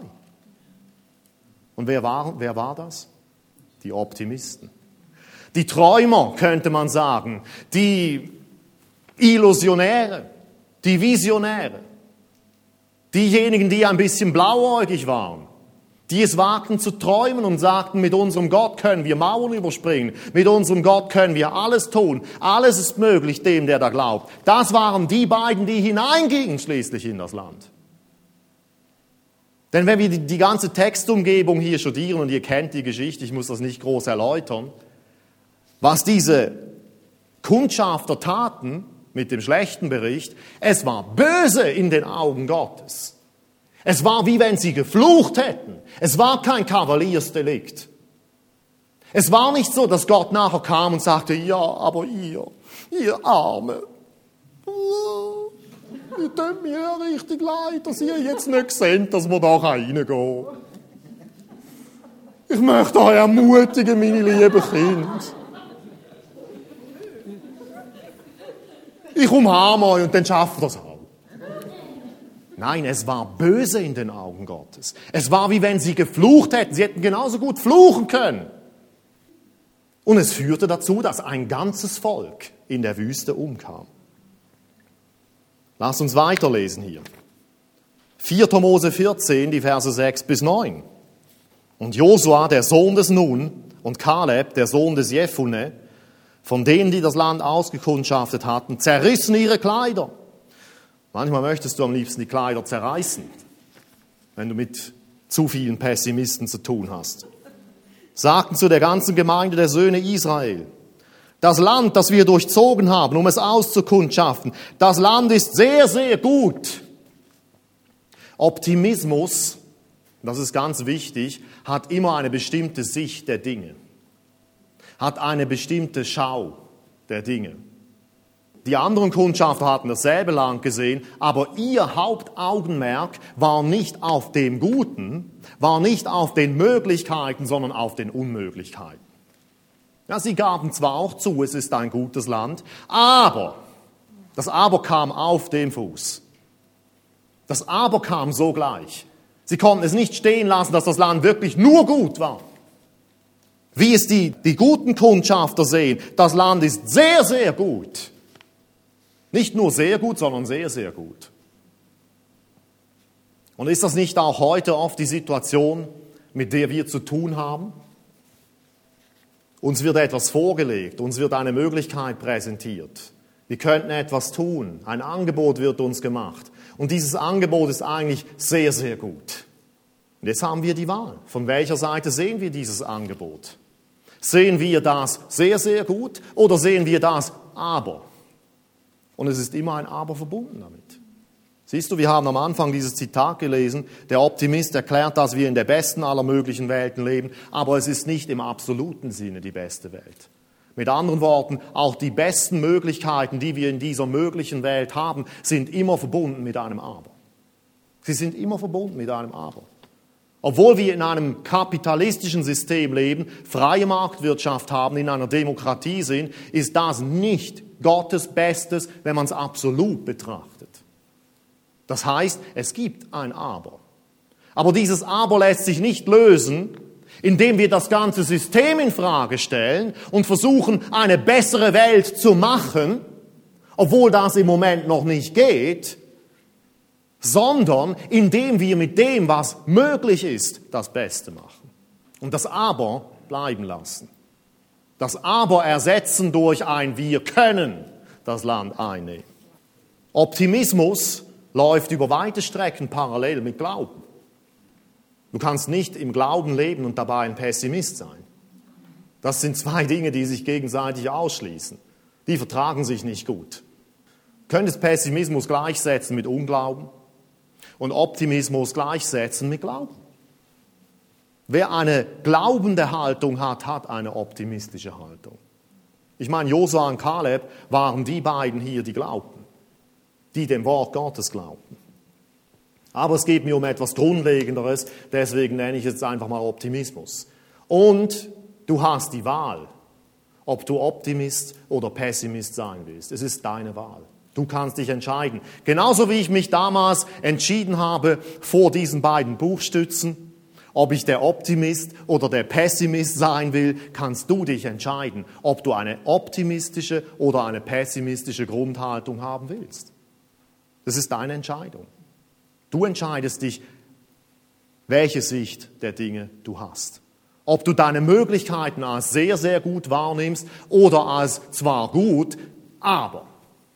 Und wer war das? Die Optimisten. Die Träumer, könnte man sagen. Die Illusionäre. Die Visionäre. Diejenigen, die ein bisschen blauäugig waren. Die es wagten zu träumen und sagten, mit unserem Gott können wir Mauern überspringen. Mit unserem Gott können wir alles tun. Alles ist möglich dem, der da glaubt. Das waren die beiden, die hineingingen schließlich in das Land. Denn wenn wir die ganze Textumgebung hier studieren, und ihr kennt die Geschichte, ich muss das nicht groß erläutern, was diese Kundschafter taten mit dem schlechten Bericht, es war böse in den Augen Gottes. Es war wie wenn sie geflucht hätten. Es war kein Kavaliersdelikt. Es war nicht so, dass Gott nachher kam und sagte, ja, aber ihr Arme, ihr tut mir ja richtig leid, dass ihr jetzt nicht seht, dass wir da reingehen. Ich möchte euch ermutigen, meine lieben Kinder. Ich umarme euch und dann schafft ihr das auch. Nein, es war böse in den Augen Gottes. Es war wie wenn sie geflucht hätten. Sie hätten genauso gut fluchen können. Und es führte dazu, dass ein ganzes Volk in der Wüste umkam. Lass uns weiterlesen hier. 4. Mose 14, die Verse 6 bis 9. Und Josua, der Sohn des Nun, und Kaleb, der Sohn des Jephune, von denen, die das Land ausgekundschaftet hatten, zerrissen ihre Kleider. Manchmal möchtest du am liebsten die Kleider zerreißen, wenn du mit zu vielen Pessimisten zu tun hast. Sagten zu der ganzen Gemeinde der Söhne Israel, das Land, das wir durchzogen haben, um es auszukundschaften, das Land ist sehr, sehr gut. Optimismus, das ist ganz wichtig, hat immer eine bestimmte Sicht der Dinge, hat eine bestimmte Schau der Dinge. Die anderen Kundschafter hatten dasselbe Land gesehen, aber ihr Hauptaugenmerk war nicht auf dem Guten, war nicht auf den Möglichkeiten, sondern auf den Unmöglichkeiten. Ja, sie gaben zwar auch zu, es ist ein gutes Land, aber das Aber kam auf dem Fuß. Das Aber kam sogleich. Sie konnten es nicht stehen lassen, dass das Land wirklich nur gut war. Wie es die guten Kundschafter sehen, das Land ist sehr, sehr gut. Nicht nur sehr gut, sondern sehr, sehr gut. Und ist das nicht auch heute oft die Situation, mit der wir zu tun haben? Uns wird etwas vorgelegt, uns wird eine Möglichkeit präsentiert. Wir könnten etwas tun, ein Angebot wird uns gemacht. Und dieses Angebot ist eigentlich sehr, sehr gut. Und jetzt haben wir die Wahl. Von welcher Seite sehen wir dieses Angebot? Sehen wir das sehr, sehr gut oder sehen wir das Aber? Und es ist immer ein Aber verbunden damit. Siehst du, wir haben am Anfang dieses Zitat gelesen, der Optimist erklärt, dass wir in der besten aller möglichen Welten leben, aber es ist nicht im absoluten Sinne die beste Welt. Mit anderen Worten, auch die besten Möglichkeiten, die wir in dieser möglichen Welt haben, sind immer verbunden mit einem Aber. Sie sind immer verbunden mit einem Aber. Obwohl wir in einem kapitalistischen System leben, freie Marktwirtschaft haben, in einer Demokratie sind, ist das nicht Gottes Bestes, wenn man es absolut betrachtet. Das heißt, es gibt ein Aber. Aber dieses Aber lässt sich nicht lösen, indem wir das ganze System in Frage stellen und versuchen, eine bessere Welt zu machen, obwohl das im Moment noch nicht geht, sondern indem wir mit dem, was möglich ist, das Beste machen. Und das Aber bleiben lassen. Das Aber ersetzen durch ein Wir können das Land einnehmen. Optimismus läuft über weite Strecken parallel mit Glauben. Du kannst nicht im Glauben leben und dabei ein Pessimist sein. Das sind zwei Dinge, die sich gegenseitig ausschließen. Die vertragen sich nicht gut. Du könntest Pessimismus gleichsetzen mit Unglauben und Optimismus gleichsetzen mit Glauben. Wer eine glaubende Haltung hat, hat eine optimistische Haltung. Ich meine, Josua und Kaleb waren die beiden hier, die glaubten, die dem Wort Gottes glaubten. Aber es geht mir um etwas Grundlegenderes, deswegen nenne ich es einfach mal Optimismus. Und du hast die Wahl, ob du Optimist oder Pessimist sein willst. Es ist deine Wahl. Du kannst dich entscheiden. Genauso wie ich mich damals entschieden habe vor diesen beiden Buchstützen, ob ich der Optimist oder der Pessimist sein will, kannst du dich entscheiden, ob du eine optimistische oder eine pessimistische Grundhaltung haben willst. Das ist deine Entscheidung. Du entscheidest dich, welche Sicht der Dinge du hast. Ob du deine Möglichkeiten als sehr, sehr gut wahrnimmst oder als zwar gut, aber.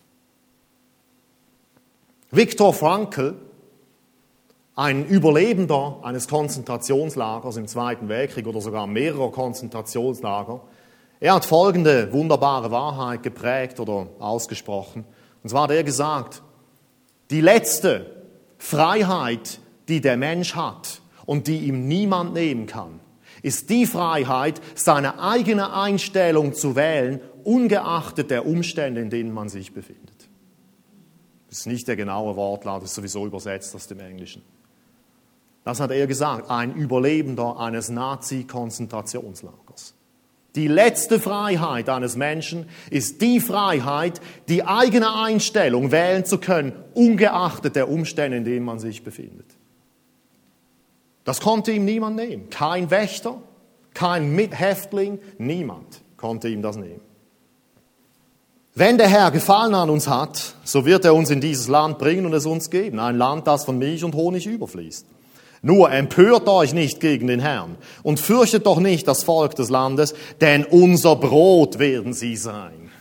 Viktor Frankl, ein Überlebender eines Konzentrationslagers im Zweiten Weltkrieg oder sogar mehrerer Konzentrationslager, er hat folgende wunderbare Wahrheit geprägt oder ausgesprochen. Und zwar hat er gesagt, die letzte Freiheit, die der Mensch hat und die ihm niemand nehmen kann, ist die Freiheit, seine eigene Einstellung zu wählen, ungeachtet der Umstände, in denen man sich befindet. Das ist nicht der genaue Wortlaut, das ist sowieso übersetzt aus dem Englischen. Das hat er gesagt, ein Überlebender eines Nazi-Konzentrationslagers. Die letzte Freiheit eines Menschen ist die Freiheit, die eigene Einstellung wählen zu können, ungeachtet der Umstände, in denen man sich befindet. Das konnte ihm niemand nehmen. Kein Wächter, kein Mithäftling, niemand konnte ihm das nehmen. Wenn der Herr Gefallen an uns hat, so wird er uns in dieses Land bringen und es uns geben. Ein Land, das von Milch und Honig überfließt. Nur empört euch nicht gegen den Herrn und fürchtet doch nicht das Volk des Landes, denn unser Brot werden sie sein.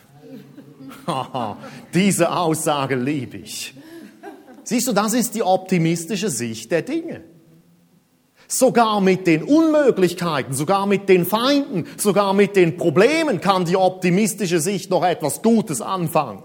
Diese Aussage liebe ich. Siehst du, das ist die optimistische Sicht der Dinge. Sogar mit den Unmöglichkeiten, sogar mit den Feinden, sogar mit den Problemen kann die optimistische Sicht noch etwas Gutes anfangen.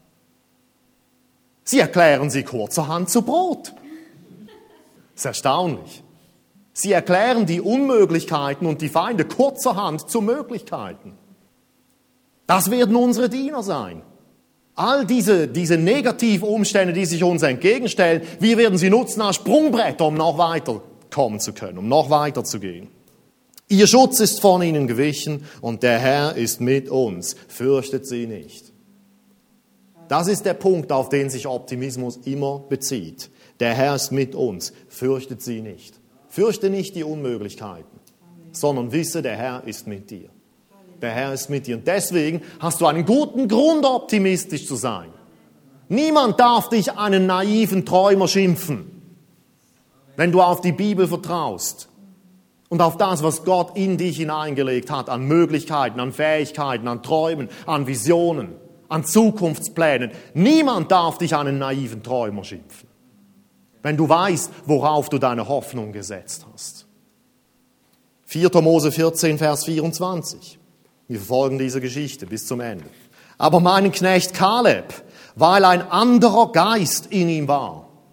Sie erklären sie kurzerhand zu Brot. Das ist erstaunlich. Sie erklären die Unmöglichkeiten und die Feinde kurzerhand zu Möglichkeiten. Das werden unsere Diener sein. All diese Negativumstände, die sich uns entgegenstellen, wir werden sie nutzen als Sprungbretter, um noch weiter kommen zu können, um noch weiter zu gehen. Ihr Schutz ist von ihnen gewichen und der Herr ist mit uns. Fürchtet sie nicht. Das ist der Punkt, auf den sich Optimismus immer bezieht. Der Herr ist mit uns. Fürchtet sie nicht. Fürchte nicht die Unmöglichkeiten, sondern wisse, der Herr ist mit dir. Der Herr ist mit dir. Und deswegen hast du einen guten Grund, optimistisch zu sein. Niemand darf dich einen naiven Träumer schimpfen, wenn du auf die Bibel vertraust und auf das, was Gott in dich hineingelegt hat, an Möglichkeiten, an Fähigkeiten, an Träumen, an Visionen, an Zukunftsplänen. Niemand darf dich einen naiven Träumer schimpfen, wenn du weißt, worauf du deine Hoffnung gesetzt hast. 4. Mose 14, Vers 24. Wir verfolgen diese Geschichte bis zum Ende. Aber meinen Knecht Kaleb, weil ein anderer Geist in ihm war,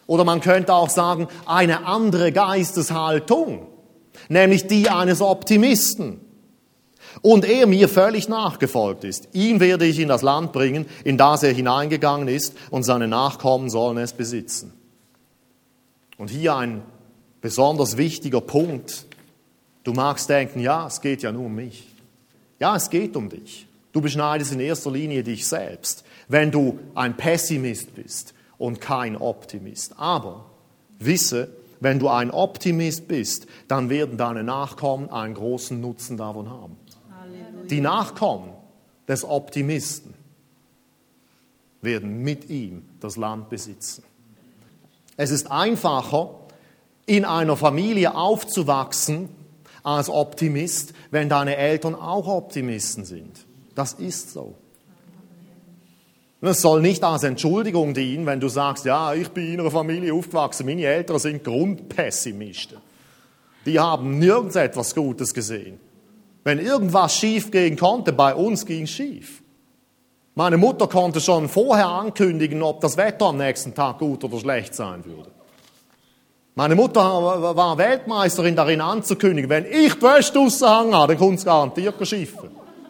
Oder man könnte auch sagen, eine andere Geisteshaltung, nämlich die eines Optimisten. Und er mir völlig nachgefolgt ist. Ihn werde ich in das Land bringen, in das er hineingegangen ist, und seine Nachkommen sollen es besitzen. Und hier ein besonders wichtiger Punkt. Du magst denken, ja, es geht ja nur um mich. Ja, es geht um dich. Du beschneidest in erster Linie dich selbst, wenn du ein Pessimist bist und kein Optimist. Aber wisse, wenn du ein Optimist bist, dann werden deine Nachkommen einen großen Nutzen davon haben. Halleluja. Die Nachkommen des Optimisten werden mit ihm das Land besitzen. Es ist einfacher, in einer Familie aufzuwachsen als Optimist, wenn deine Eltern auch Optimisten sind. Das ist so. Und es soll nicht als Entschuldigung dienen, wenn du sagst, ja, ich bin in einer Familie aufgewachsen, meine Eltern sind Grundpessimisten. Die haben nirgends etwas Gutes gesehen. Wenn irgendwas schief gehen konnte, bei uns ging es schief. Meine Mutter konnte schon vorher ankündigen, ob das Wetter am nächsten Tag gut oder schlecht sein würde. Meine Mutter war Weltmeisterin darin anzukündigen, wenn ich die Wäsche draussen hänge, dann kommt es garantiert schief.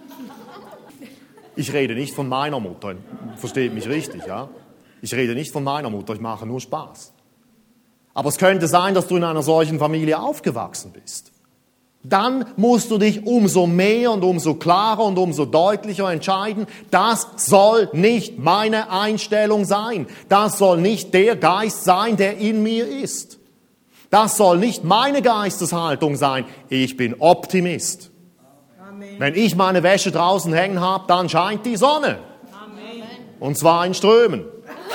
Ich rede nicht von meiner Mutter, versteht mich richtig, ja? Ich rede nicht von meiner Mutter, ich mache nur Spaß. Aber es könnte sein, dass du in einer solchen Familie aufgewachsen bist. Dann musst du dich umso mehr und umso klarer und umso deutlicher entscheiden, das soll nicht meine Einstellung sein. Das soll nicht der Geist sein, der in mir ist. Das soll nicht meine Geisteshaltung sein. Ich bin Optimist. Amen. Wenn ich meine Wäsche draußen hängen habe, dann scheint die Sonne. Amen. Und zwar in Strömen.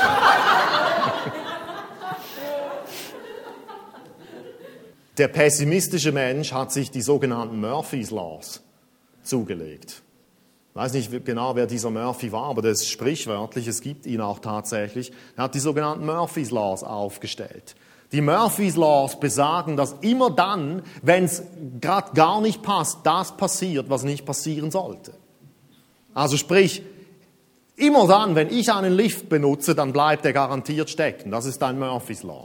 Der pessimistische Mensch hat sich die sogenannten Murphy's Laws zugelegt. Ich weiß nicht genau, wer dieser Murphy war, aber das ist sprichwörtlich, es gibt ihn auch tatsächlich. Er hat die sogenannten Murphy's Laws aufgestellt. Die Murphy's Laws besagen, dass immer dann, wenn es gerade gar nicht passt, das passiert, was nicht passieren sollte. Also sprich, immer dann, wenn ich einen Lift benutze, dann bleibt er garantiert stecken. Das ist ein Murphy's Law.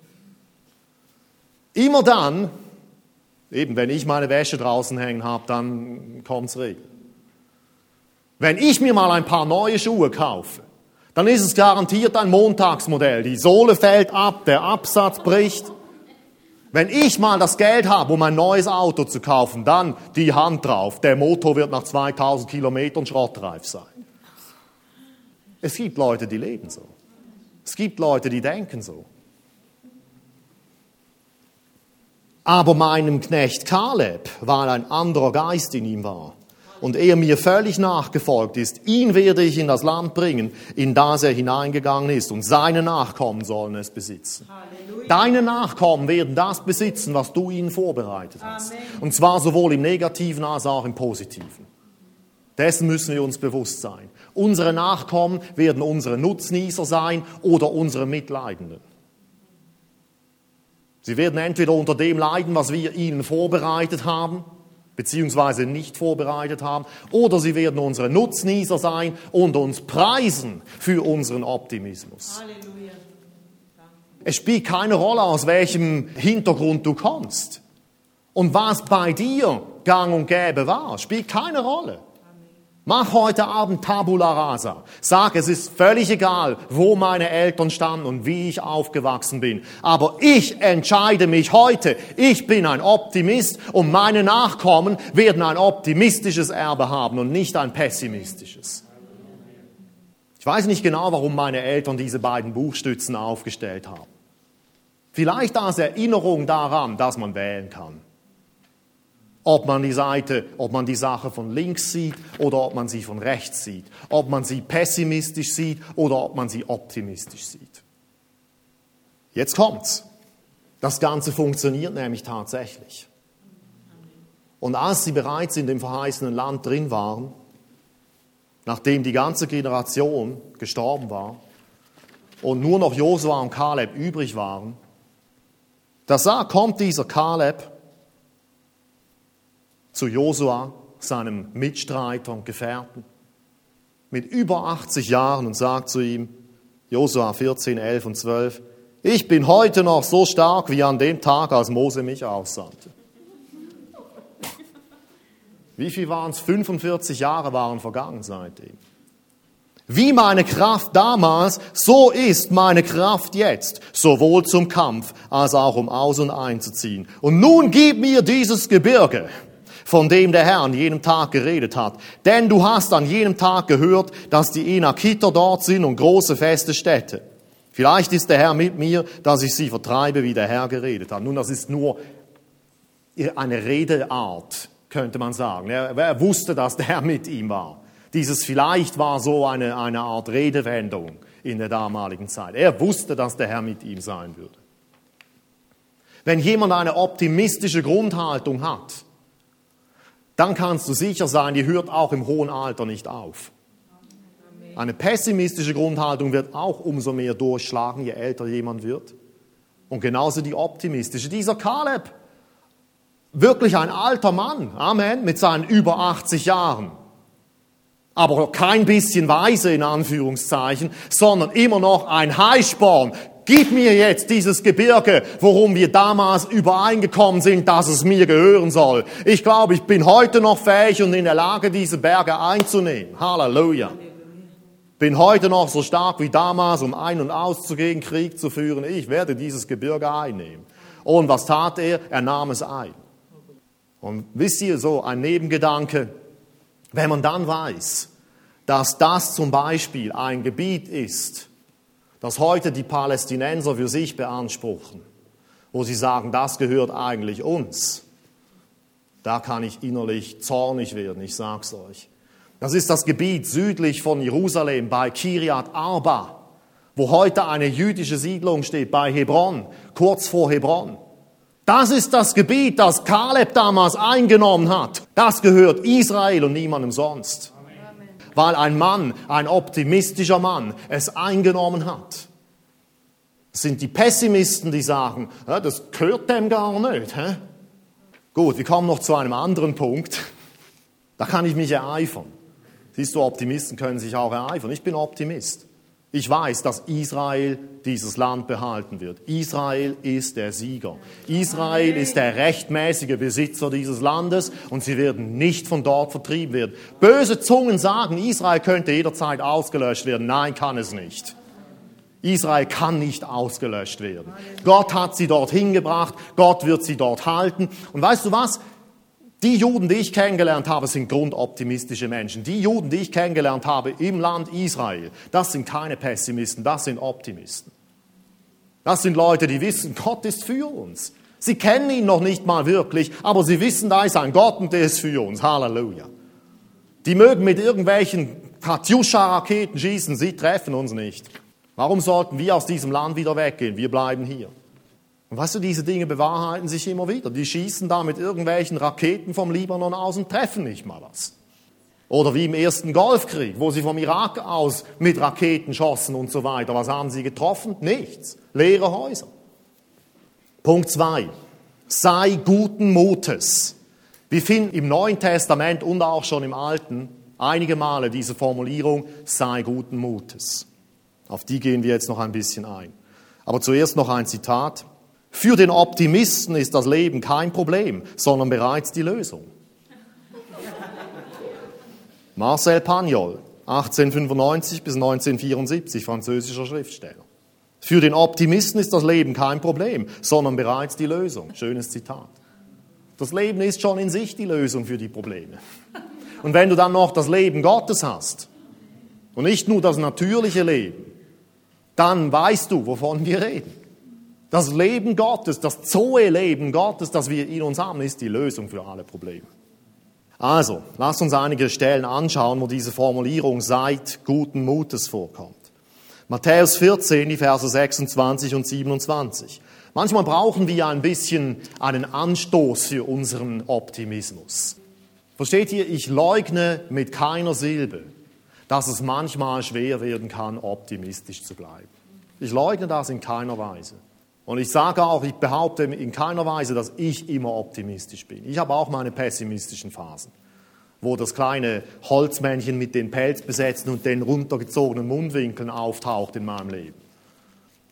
Immer dann, eben wenn ich meine Wäsche draußen hängen habe, dann kommt's Regen. Wenn ich mir mal ein paar neue Schuhe kaufe, dann ist es garantiert ein Montagsmodell. Die Sohle fällt ab, der Absatz bricht. Wenn ich mal das Geld habe, um ein neues Auto zu kaufen, dann die Hand drauf. Der Motor wird nach 2000 Kilometern schrottreif sein. Es gibt Leute, die leben so. Es gibt Leute, die denken so. Aber meinem Knecht Kaleb, weil ein anderer Geist in ihm war und er mir völlig nachgefolgt ist, ihn werde ich in das Land bringen, in das er hineingegangen ist, und seine Nachkommen sollen es besitzen. Halleluja. Deine Nachkommen werden das besitzen, was du ihnen vorbereitet hast. Amen. Und zwar sowohl im Negativen als auch im Positiven. Dessen müssen wir uns bewusst sein. Unsere Nachkommen werden unsere Nutznießer sein oder unsere Mitleidenden. Sie werden entweder unter dem leiden, was wir ihnen vorbereitet haben, beziehungsweise nicht vorbereitet haben, oder sie werden unsere Nutznießer sein und uns preisen für unseren Optimismus. Halleluja. Es spielt keine Rolle, aus welchem Hintergrund du kommst und was bei dir gang und gäbe war. Spielt keine Rolle. Mach heute Abend Tabula Rasa. Sag, es ist völlig egal, wo meine Eltern stammen und wie ich aufgewachsen bin. Aber ich entscheide mich heute. Ich bin ein Optimist und meine Nachkommen werden ein optimistisches Erbe haben und nicht ein pessimistisches. Ich weiß nicht genau, warum meine Eltern diese beiden Buchstützen aufgestellt haben. Vielleicht als Erinnerung daran, dass man wählen kann. Ob man die Sache von links sieht oder ob man sie von rechts sieht. Ob man sie pessimistisch sieht oder ob man sie optimistisch sieht. Jetzt kommt's. Das Ganze funktioniert nämlich tatsächlich. Und als sie bereits in dem verheißenen Land drin waren, nachdem die ganze Generation gestorben war und nur noch Josua und Kaleb übrig waren, da kommt dieser Kaleb zu Josua, seinem Mitstreiter und Gefährten, mit über 80 Jahren und sagt zu ihm, Josua 14, 11 und 12, Ich bin heute noch so stark wie an dem Tag, als Mose mich aussandte. Wie viel waren es? 45 Jahre waren vergangen seitdem. Wie meine Kraft damals, so ist meine Kraft jetzt, sowohl zum Kampf als auch um aus- und einzuziehen. Und nun gib mir dieses Gebirge, von dem der Herr an jenem Tag geredet hat. Denn du hast an jenem Tag gehört, dass die Enakiter dort sind und große feste Städte. Vielleicht ist der Herr mit mir, dass ich sie vertreibe, wie der Herr geredet hat. Nun, das ist nur eine Redeart, könnte man sagen. Er wusste, dass der Herr mit ihm war. Dieses vielleicht war so eine Art Redewendung in der damaligen Zeit. Er wusste, dass der Herr mit ihm sein würde. Wenn jemand eine optimistische Grundhaltung hat, dann kannst du sicher sein, die hört auch im hohen Alter nicht auf. Eine pessimistische Grundhaltung wird auch umso mehr durchschlagen, je älter jemand wird. Und genauso die optimistische. Dieser Kaleb, wirklich ein alter Mann, Amen, mit seinen über 80 Jahren. Aber kein bisschen weise in Anführungszeichen, sondern immer noch ein Heißsporn. Gib mir jetzt dieses Gebirge, worum wir damals übereingekommen sind, dass es mir gehören soll. Ich glaube, ich bin heute noch fähig und in der Lage, diese Berge einzunehmen. Halleluja. Bin heute noch so stark wie damals, um ein- und auszugehen, Krieg zu führen. Ich werde dieses Gebirge einnehmen. Und was tat er? Er nahm es ein. Und wisst ihr, so ein Nebengedanke, wenn man dann weiß, dass das zum Beispiel ein Gebiet ist, das heute die Palästinenser für sich beanspruchen, wo sie sagen, das gehört eigentlich uns, da kann ich innerlich zornig werden, ich sag's euch. Das ist das Gebiet südlich von Jerusalem bei Kirjat Arba, wo heute eine jüdische Siedlung steht, bei Hebron, kurz vor Hebron. Das ist das Gebiet, das Kaleb damals eingenommen hat. Das gehört Israel und niemandem sonst. Amen. Weil ein Mann, ein optimistischer Mann, es eingenommen hat. Das sind die Pessimisten, die sagen, ja, das gehört dem gar nicht. Hä? Gut, wir kommen noch zu einem anderen Punkt. Da kann ich mich ereifern. Siehst du, Optimisten können sich auch ereifern. Ich bin Optimist. Ich weiß, dass Israel dieses Land behalten wird. Israel ist der Sieger. Israel ist der rechtmäßige Besitzer dieses Landes und sie werden nicht von dort vertrieben werden. Böse Zungen sagen, Israel könnte jederzeit ausgelöscht werden. Nein, kann es nicht. Israel kann nicht ausgelöscht werden. Gott hat sie dorthin gebracht. Gott wird sie dort halten. Und weißt du was? Die Juden, die ich kennengelernt habe, sind grundoptimistische Menschen. Die Juden, die ich kennengelernt habe im Land Israel, das sind keine Pessimisten, das sind Optimisten. Das sind Leute, die wissen, Gott ist für uns. Sie kennen ihn noch nicht mal wirklich, aber sie wissen, da ist ein Gott und der ist für uns. Halleluja. Die mögen mit irgendwelchen Katjuscha-Raketen schießen, sie treffen uns nicht. Warum sollten wir aus diesem Land wieder weggehen? Wir bleiben hier. Und weißt du, diese Dinge bewahrheiten sich immer wieder. Die schießen da mit irgendwelchen Raketen vom Libanon aus und treffen nicht mal was. Oder wie im ersten Golfkrieg, wo sie vom Irak aus mit Raketen schossen und so weiter. Was haben sie getroffen? Nichts. Leere Häuser. Punkt 2. Sei guten Mutes. Wir finden im Neuen Testament und auch schon im Alten einige Male diese Formulierung, sei guten Mutes. Auf die gehen wir jetzt noch ein bisschen ein. Aber zuerst noch ein Zitat. Für den Optimisten ist das Leben kein Problem, sondern bereits die Lösung. Marcel Pagnol, 1895 bis 1974, französischer Schriftsteller. Für den Optimisten ist das Leben kein Problem, sondern bereits die Lösung. Schönes Zitat. Das Leben ist schon in sich die Lösung für die Probleme. Und wenn du dann noch das Leben Gottes hast und nicht nur das natürliche Leben, dann weißt du, wovon wir reden. Das Leben Gottes, das Zoe-Leben Gottes, das wir in uns haben, ist die Lösung für alle Probleme. Also, lasst uns einige Stellen anschauen, wo diese Formulierung seid guten Mutes vorkommt. Matthäus 14, die Verse 26 und 27. Manchmal brauchen wir ein bisschen einen Anstoß für unseren Optimismus. Versteht ihr, ich leugne mit keiner Silbe, dass es manchmal schwer werden kann, optimistisch zu bleiben. Ich leugne das in keiner Weise. Und ich sage auch, ich behaupte in keiner Weise, dass ich immer optimistisch bin. Ich habe auch meine pessimistischen Phasen, wo das kleine Holzmännchen mit den pelzbesetzten und den runtergezogenen Mundwinkeln auftaucht in meinem Leben.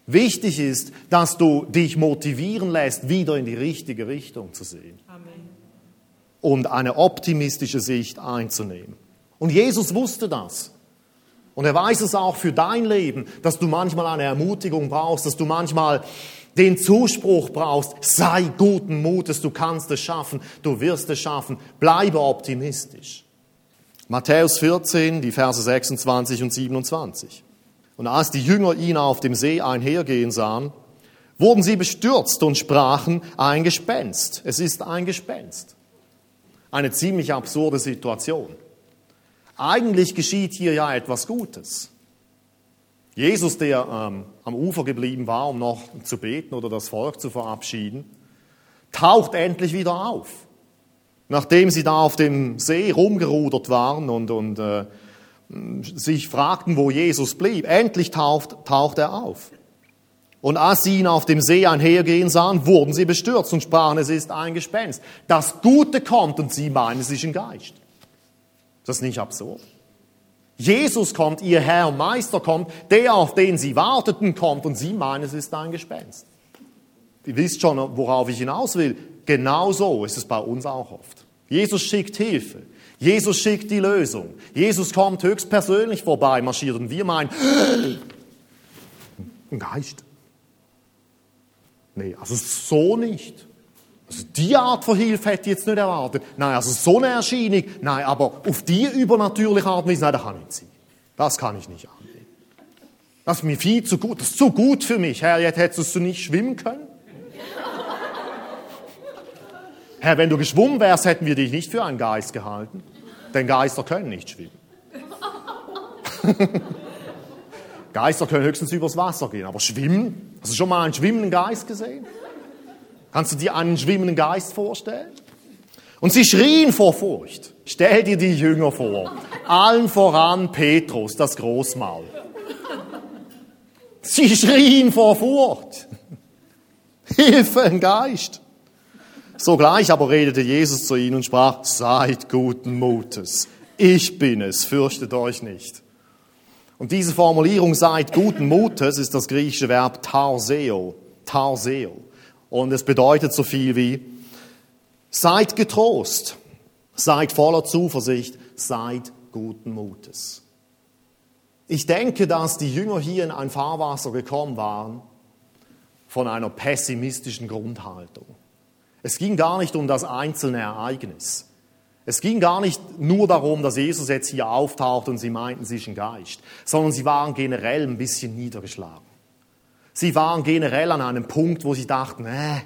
Wichtig ist, dass du dich motivieren lässt, wieder in die richtige Richtung zu sehen. Amen. Und eine optimistische Sicht einzunehmen. Und Jesus wusste das. Und er weiß es auch für dein Leben, dass du manchmal eine Ermutigung brauchst, dass du manchmal den Zuspruch brauchst, sei guten Mutes, du kannst es schaffen, du wirst es schaffen, bleibe optimistisch. Matthäus 14, die Verse 26 und 27. Und als die Jünger ihn auf dem See einhergehen sahen, wurden sie bestürzt und sprachen, ein Gespenst. Es ist ein Gespenst. Eine ziemlich absurde Situation. Eigentlich geschieht hier ja etwas Gutes. Jesus, der am Ufer geblieben war, um noch zu beten oder das Volk zu verabschieden, taucht endlich wieder auf. Nachdem sie da auf dem See rumgerudert waren und sich fragten, wo Jesus blieb, endlich taucht er auf. Und als sie ihn auf dem See einhergehen sahen, wurden sie bestürzt und sprachen, es ist ein Gespenst. Das Gute kommt und sie meinen, es ist ein Geist. Das ist nicht absurd. Jesus kommt, ihr Herr und Meister kommt, der, auf den sie warteten, kommt und sie meinen, es ist ein Gespenst. Ihr wisst schon, worauf ich hinaus will. Genau so ist es bei uns auch oft. Jesus schickt Hilfe. Jesus schickt die Lösung. Jesus kommt höchstpersönlich vorbei, marschiert und wir meinen, ein Geist. Nee, also so nicht. Also die Art von Hilfe hätte ich jetzt nicht erwartet. Nein, also so eine Erscheinung, nein, aber auf die übernatürliche Art und Weise, nein, das kann ich nicht sein. Das kann ich nicht annehmen. Das ist mir viel zu gut, das ist zu gut für mich. Herr, jetzt hättest du nicht schwimmen können? Herr, wenn du geschwommen wärst, hätten wir dich nicht für einen Geist gehalten. Denn Geister können nicht schwimmen. Geister können höchstens übers Wasser gehen, aber schwimmen? Hast du schon mal einen schwimmenden Geist gesehen? Kannst du dir einen schwimmenden Geist vorstellen? Und sie schrien vor Furcht. Stell dir die Jünger vor. Allen voran Petrus, das Großmaul. Sie schrien vor Furcht. Hilfe, ein Geist. Sogleich aber redete Jesus zu ihnen und sprach, seid guten Mutes. Ich bin es, fürchtet euch nicht. Und diese Formulierung, seid guten Mutes, ist das griechische Verb tarseo. Tarseo. Und es bedeutet so viel wie, seid getrost, seid voller Zuversicht, seid guten Mutes. Ich denke, dass die Jünger hier in ein Fahrwasser gekommen waren von einer pessimistischen Grundhaltung. Es ging gar nicht um das einzelne Ereignis. Es ging gar nicht nur darum, dass Jesus jetzt hier auftaucht und sie meinten, sie ist ein Geist, sondern sie waren generell ein bisschen niedergeschlagen. Sie waren generell an einem Punkt, wo sie dachten,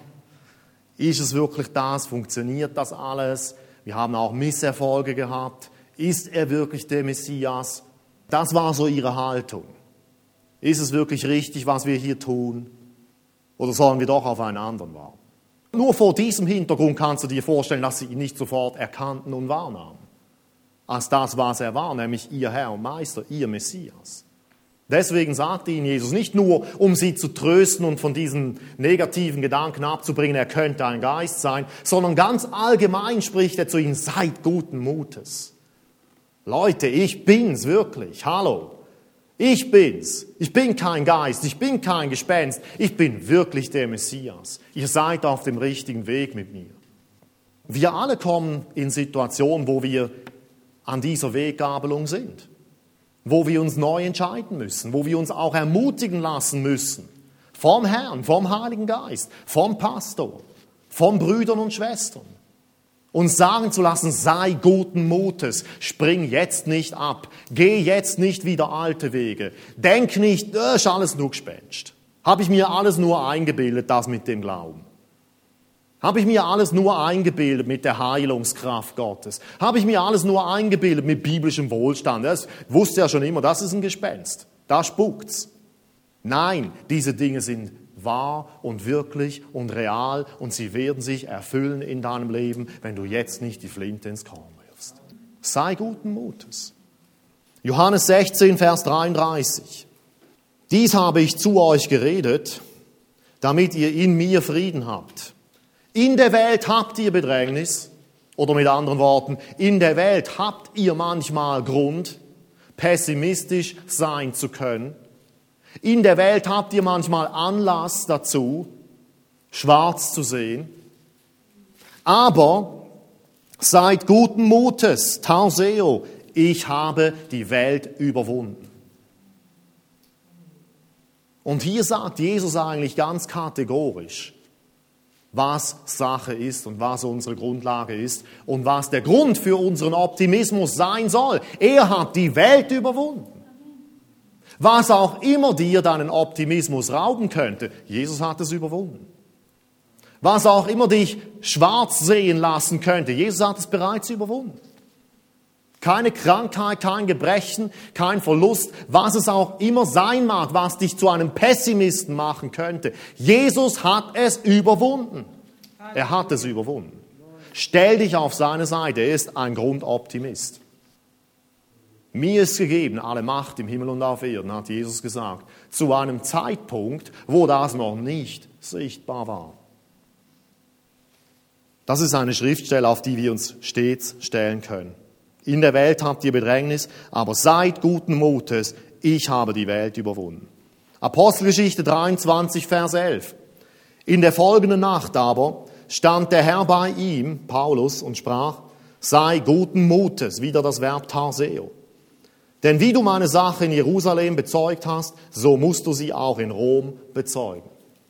ist es wirklich das? Funktioniert das alles? Wir haben auch Misserfolge gehabt. Ist er wirklich der Messias? Das war so ihre Haltung. Ist es wirklich richtig, was wir hier tun? Oder sollen wir doch auf einen anderen warten? Nur vor diesem Hintergrund kannst du dir vorstellen, dass sie ihn nicht sofort erkannten und wahrnahmen. Als das, was er war, nämlich ihr Herr und Meister, ihr Messias. Deswegen sagte ihnen Jesus nicht nur, um sie zu trösten und von diesen negativen Gedanken abzubringen, er könnte ein Geist sein, sondern ganz allgemein spricht er zu ihnen, seid guten Mutes. Leute, ich bin's wirklich, hallo. Ich bin's. Ich bin kein Geist, ich bin kein Gespenst, ich bin wirklich der Messias. Ihr seid auf dem richtigen Weg mit mir. Wir alle kommen in Situationen, wo wir an dieser Weggabelung sind. Wo wir uns neu entscheiden müssen, wo wir uns auch ermutigen lassen müssen. Vom Herrn, vom Heiligen Geist, vom Pastor, von Brüdern und Schwestern. Uns sagen zu lassen, sei guten Mutes, spring jetzt nicht ab, geh jetzt nicht wieder alte Wege, denk nicht, das ist alles nur Gespenst. Habe ich mir alles nur eingebildet, das mit dem Glauben? Habe ich mir alles nur eingebildet mit der Heilungskraft Gottes? Habe ich mir alles nur eingebildet mit biblischem Wohlstand? Das wusste ja schon immer, das ist ein Gespenst. Da spukt's. Nein, diese Dinge sind wahr und wirklich und real und sie werden sich erfüllen in deinem Leben, wenn du jetzt nicht die Flinte ins Korn wirfst. Sei guten Mutes. Johannes 16, Vers 33. Dies habe ich zu euch geredet, damit ihr in mir Frieden habt. In der Welt habt ihr Bedrängnis, oder mit anderen Worten, in der Welt habt ihr manchmal Grund, pessimistisch sein zu können. In der Welt habt ihr manchmal Anlass dazu, schwarz zu sehen. Aber seid guten Mutes, Tauseo, ich habe die Welt überwunden. Und hier sagt Jesus eigentlich ganz kategorisch, was Sache ist und was unsere Grundlage ist und was der Grund für unseren Optimismus sein soll. Er hat die Welt überwunden. Was auch immer dir deinen Optimismus rauben könnte, Jesus hat es überwunden. Was auch immer dich schwarz sehen lassen könnte, Jesus hat es bereits überwunden. Keine Krankheit, kein Gebrechen, kein Verlust, was es auch immer sein mag, was dich zu einem Pessimisten machen könnte. Jesus hat es überwunden. Er hat es überwunden. Stell dich auf seine Seite, er ist ein Grundoptimist. Mir ist gegeben alle Macht im Himmel und auf Erden, hat Jesus gesagt, zu einem Zeitpunkt, wo das noch nicht sichtbar war. Das ist eine Schriftstelle, auf die wir uns stets stellen können. In der Welt habt ihr Bedrängnis, aber seid guten Mutes, ich habe die Welt überwunden. Apostelgeschichte 23, Vers 11. In der folgenden Nacht aber stand der Herr bei ihm, Paulus, und sprach, sei guten Mutes, wieder das Verb Tarseo. Denn wie du meine Sache in Jerusalem bezeugt hast, so musst du sie auch in Rom bezeugen.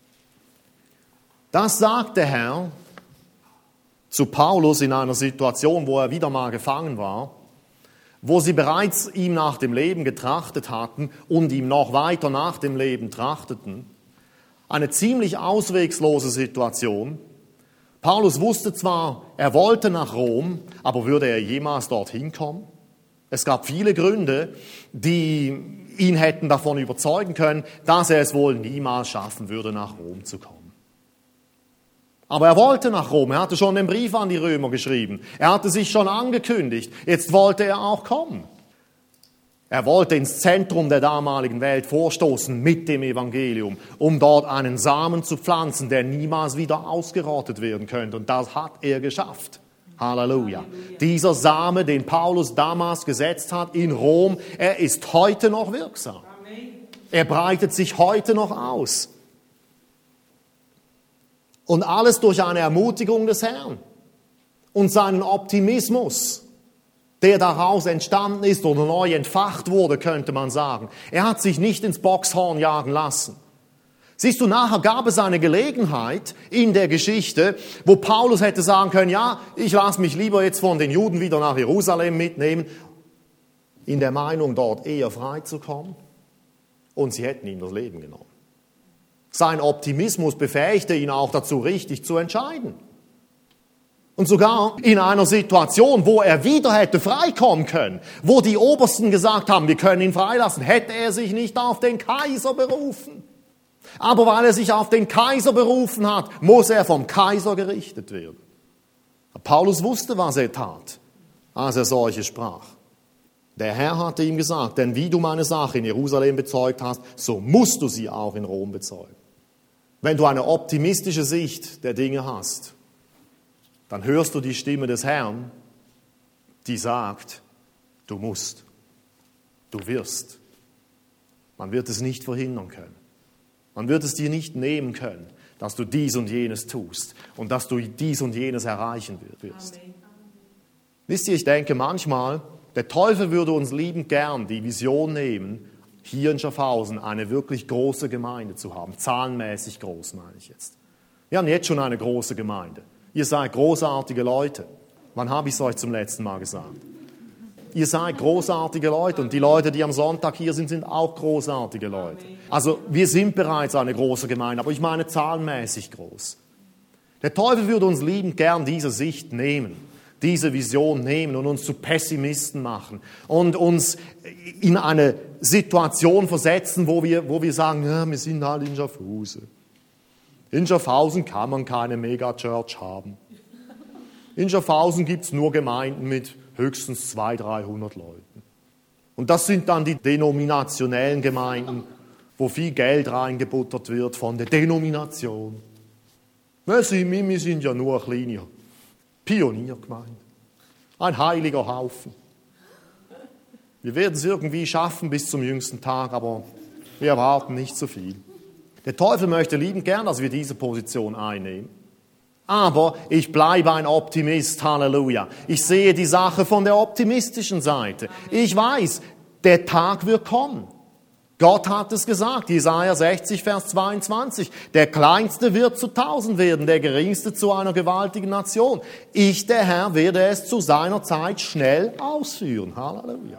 Das sagt der Herr zu Paulus in einer Situation, wo er wieder mal gefangen war, wo sie bereits ihm nach dem Leben getrachtet hatten und ihm noch weiter nach dem Leben trachteten. Eine ziemlich auswegslose Situation. Paulus wusste zwar, er wollte nach Rom, aber würde er jemals dorthin kommen? Es gab viele Gründe, die ihn hätten davon überzeugen können, dass er es wohl niemals schaffen würde, nach Rom zu kommen. Aber er wollte nach Rom, er hatte schon den Brief an die Römer geschrieben, er hatte sich schon angekündigt, jetzt wollte er auch kommen. Er wollte ins Zentrum der damaligen Welt vorstoßen mit dem Evangelium, um dort einen Samen zu pflanzen, der niemals wieder ausgerottet werden könnte. Und das hat er geschafft. Halleluja. Dieser Same, den Paulus damals gesetzt hat in Rom, er ist heute noch wirksam. Er breitet sich heute noch aus. Und alles durch eine Ermutigung des Herrn und seinen Optimismus, der daraus entstanden ist oder neu entfacht wurde, könnte man sagen. Er hat sich nicht ins Boxhorn jagen lassen. Siehst du, nachher gab es eine Gelegenheit in der Geschichte, wo Paulus hätte sagen können, ja, ich lasse mich lieber jetzt von den Juden wieder nach Jerusalem mitnehmen, in der Meinung, dort eher frei zu kommen. Und sie hätten ihm das Leben genommen. Sein Optimismus befähigte ihn auch dazu, richtig zu entscheiden. Und sogar in einer Situation, wo er wieder hätte freikommen können, wo die Obersten gesagt haben, wir können ihn freilassen, hätte er sich nicht auf den Kaiser berufen. Aber weil er sich auf den Kaiser berufen hat, muss er vom Kaiser gerichtet werden. Paulus wusste, was er tat, als er solche sprach. Der Herr hatte ihm gesagt, denn wie du meine Sache in Jerusalem bezeugt hast, so musst du sie auch in Rom bezeugen. Wenn du eine optimistische Sicht der Dinge hast, dann hörst du die Stimme des Herrn, die sagt, du musst, du wirst. Man wird es nicht verhindern können. Man wird es dir nicht nehmen können, dass du dies und jenes tust und dass du dies und jenes erreichen wirst. Amen. Wisst ihr, ich denke manchmal, der Teufel würde uns liebend gern die Vision nehmen, hier in Schaffhausen eine wirklich große Gemeinde zu haben. Zahlenmäßig groß, meine ich jetzt. Wir haben jetzt schon eine große Gemeinde. Ihr seid großartige Leute. Wann habe ich es euch zum letzten Mal gesagt? Ihr seid großartige Leute und die Leute, die am Sonntag hier sind, sind auch großartige Leute. Also wir sind bereits eine große Gemeinde, aber ich meine zahlenmäßig groß. Der Teufel würde uns liebend gern diese Sicht nehmen, diese Vision nehmen und uns zu Pessimisten machen und uns in eine Situation versetzen, wo wir sagen, ja, wir sind halt in Schaffhausen. In Schaffhausen kann man keine Megachurch haben. In Schaffhausen gibt es nur Gemeinden mit höchstens 200-300 Leuten. Und das sind dann die denominationellen Gemeinden, wo viel Geld reingebuttert wird von der Denomination. Wir sind ja nur eine kleine Pioniergemeinde. Ein heiliger Haufen. Wir werden es irgendwie schaffen bis zum jüngsten Tag, aber Wir erwarten nicht zu viel. Der Teufel möchte liebend gern, dass wir diese Position einnehmen. Aber ich bleibe ein Optimist, Halleluja. Ich sehe die Sache von der optimistischen Seite. Ich weiß, der Tag wird kommen. Gott hat es gesagt, Jesaja 60, Vers 22. Der Kleinste wird zu 1000 werden, der Geringste zu einer gewaltigen Nation. Ich, der Herr, werde es zu seiner Zeit schnell ausführen. Halleluja.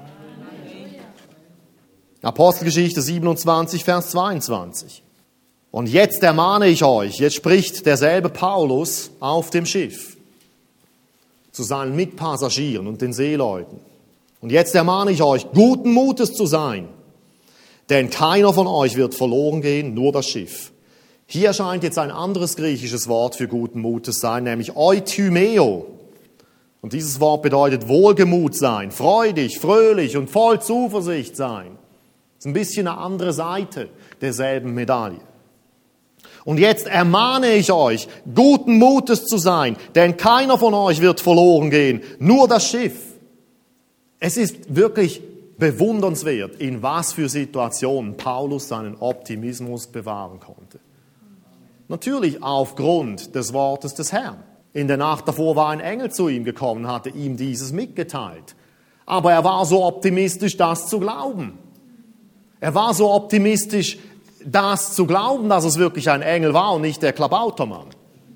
Apostelgeschichte 27, Vers 22. Und jetzt ermahne ich euch, jetzt spricht derselbe Paulus auf dem Schiff zu seinen Mitpassagieren und den Seeleuten. Und jetzt ermahne ich euch, guten Mutes zu sein, denn keiner von euch wird verloren gehen, nur das Schiff. Hier erscheint jetzt ein anderes griechisches Wort für guten Mutes sein, nämlich euthymeo. Und dieses Wort bedeutet wohlgemut sein, freudig, fröhlich und voll Zuversicht sein. Das ist ein bisschen eine andere Seite derselben Medaille. Und jetzt ermahne ich euch, guten Mutes zu sein, denn keiner von euch wird verloren gehen, nur das Schiff. Es ist wirklich bewundernswert, in was für Situationen Paulus seinen Optimismus bewahren konnte. Natürlich aufgrund des Wortes des Herrn. In der Nacht davor war ein Engel zu ihm gekommen und hatte ihm dieses mitgeteilt. Aber er war so optimistisch, das zu glauben. Er war so optimistisch, das zu glauben, dass es wirklich ein Engel war und nicht der Klabautermann.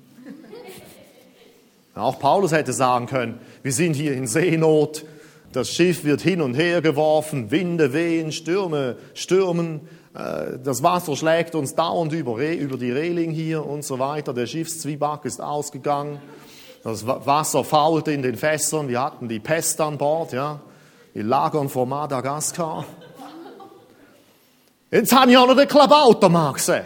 Auch Paulus hätte sagen können, wir sind hier in Seenot, das Schiff wird hin und her geworfen, Winde wehen, Stürme stürmen, das Wasser schlägt uns dauernd über die Reling hier und so weiter, der Schiffszwieback ist ausgegangen, das Wasser fault in den Fässern, wir hatten die Pest an Bord, ja, die lagern vor Madagaskar. Jetzt habe ich auch noch den Klabautermann gesehen.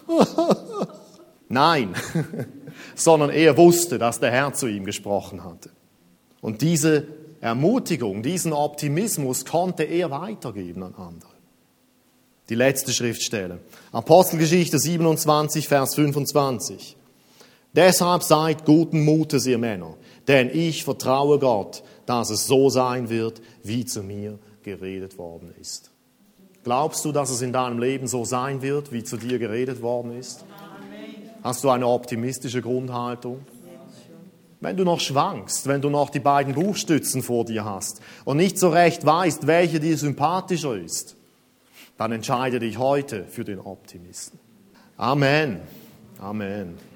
Nein, sondern er wusste, dass der Herr zu ihm gesprochen hatte. Und diese Ermutigung, diesen Optimismus konnte er weitergeben an andere. Die letzte Schriftstelle. Apostelgeschichte 27, Vers 25. Deshalb seid guten Mutes, ihr Männer, denn ich vertraue Gott, dass es so sein wird, wie zu mir geredet worden ist. Glaubst du, dass es in deinem Leben so sein wird, wie zu dir geredet worden ist? Hast du eine optimistische Grundhaltung? Wenn du noch schwankst, wenn du noch die beiden Buchstützen vor dir hast und nicht so recht weißt, welche dir sympathischer ist, dann entscheide dich heute für den Optimisten. Amen. Amen.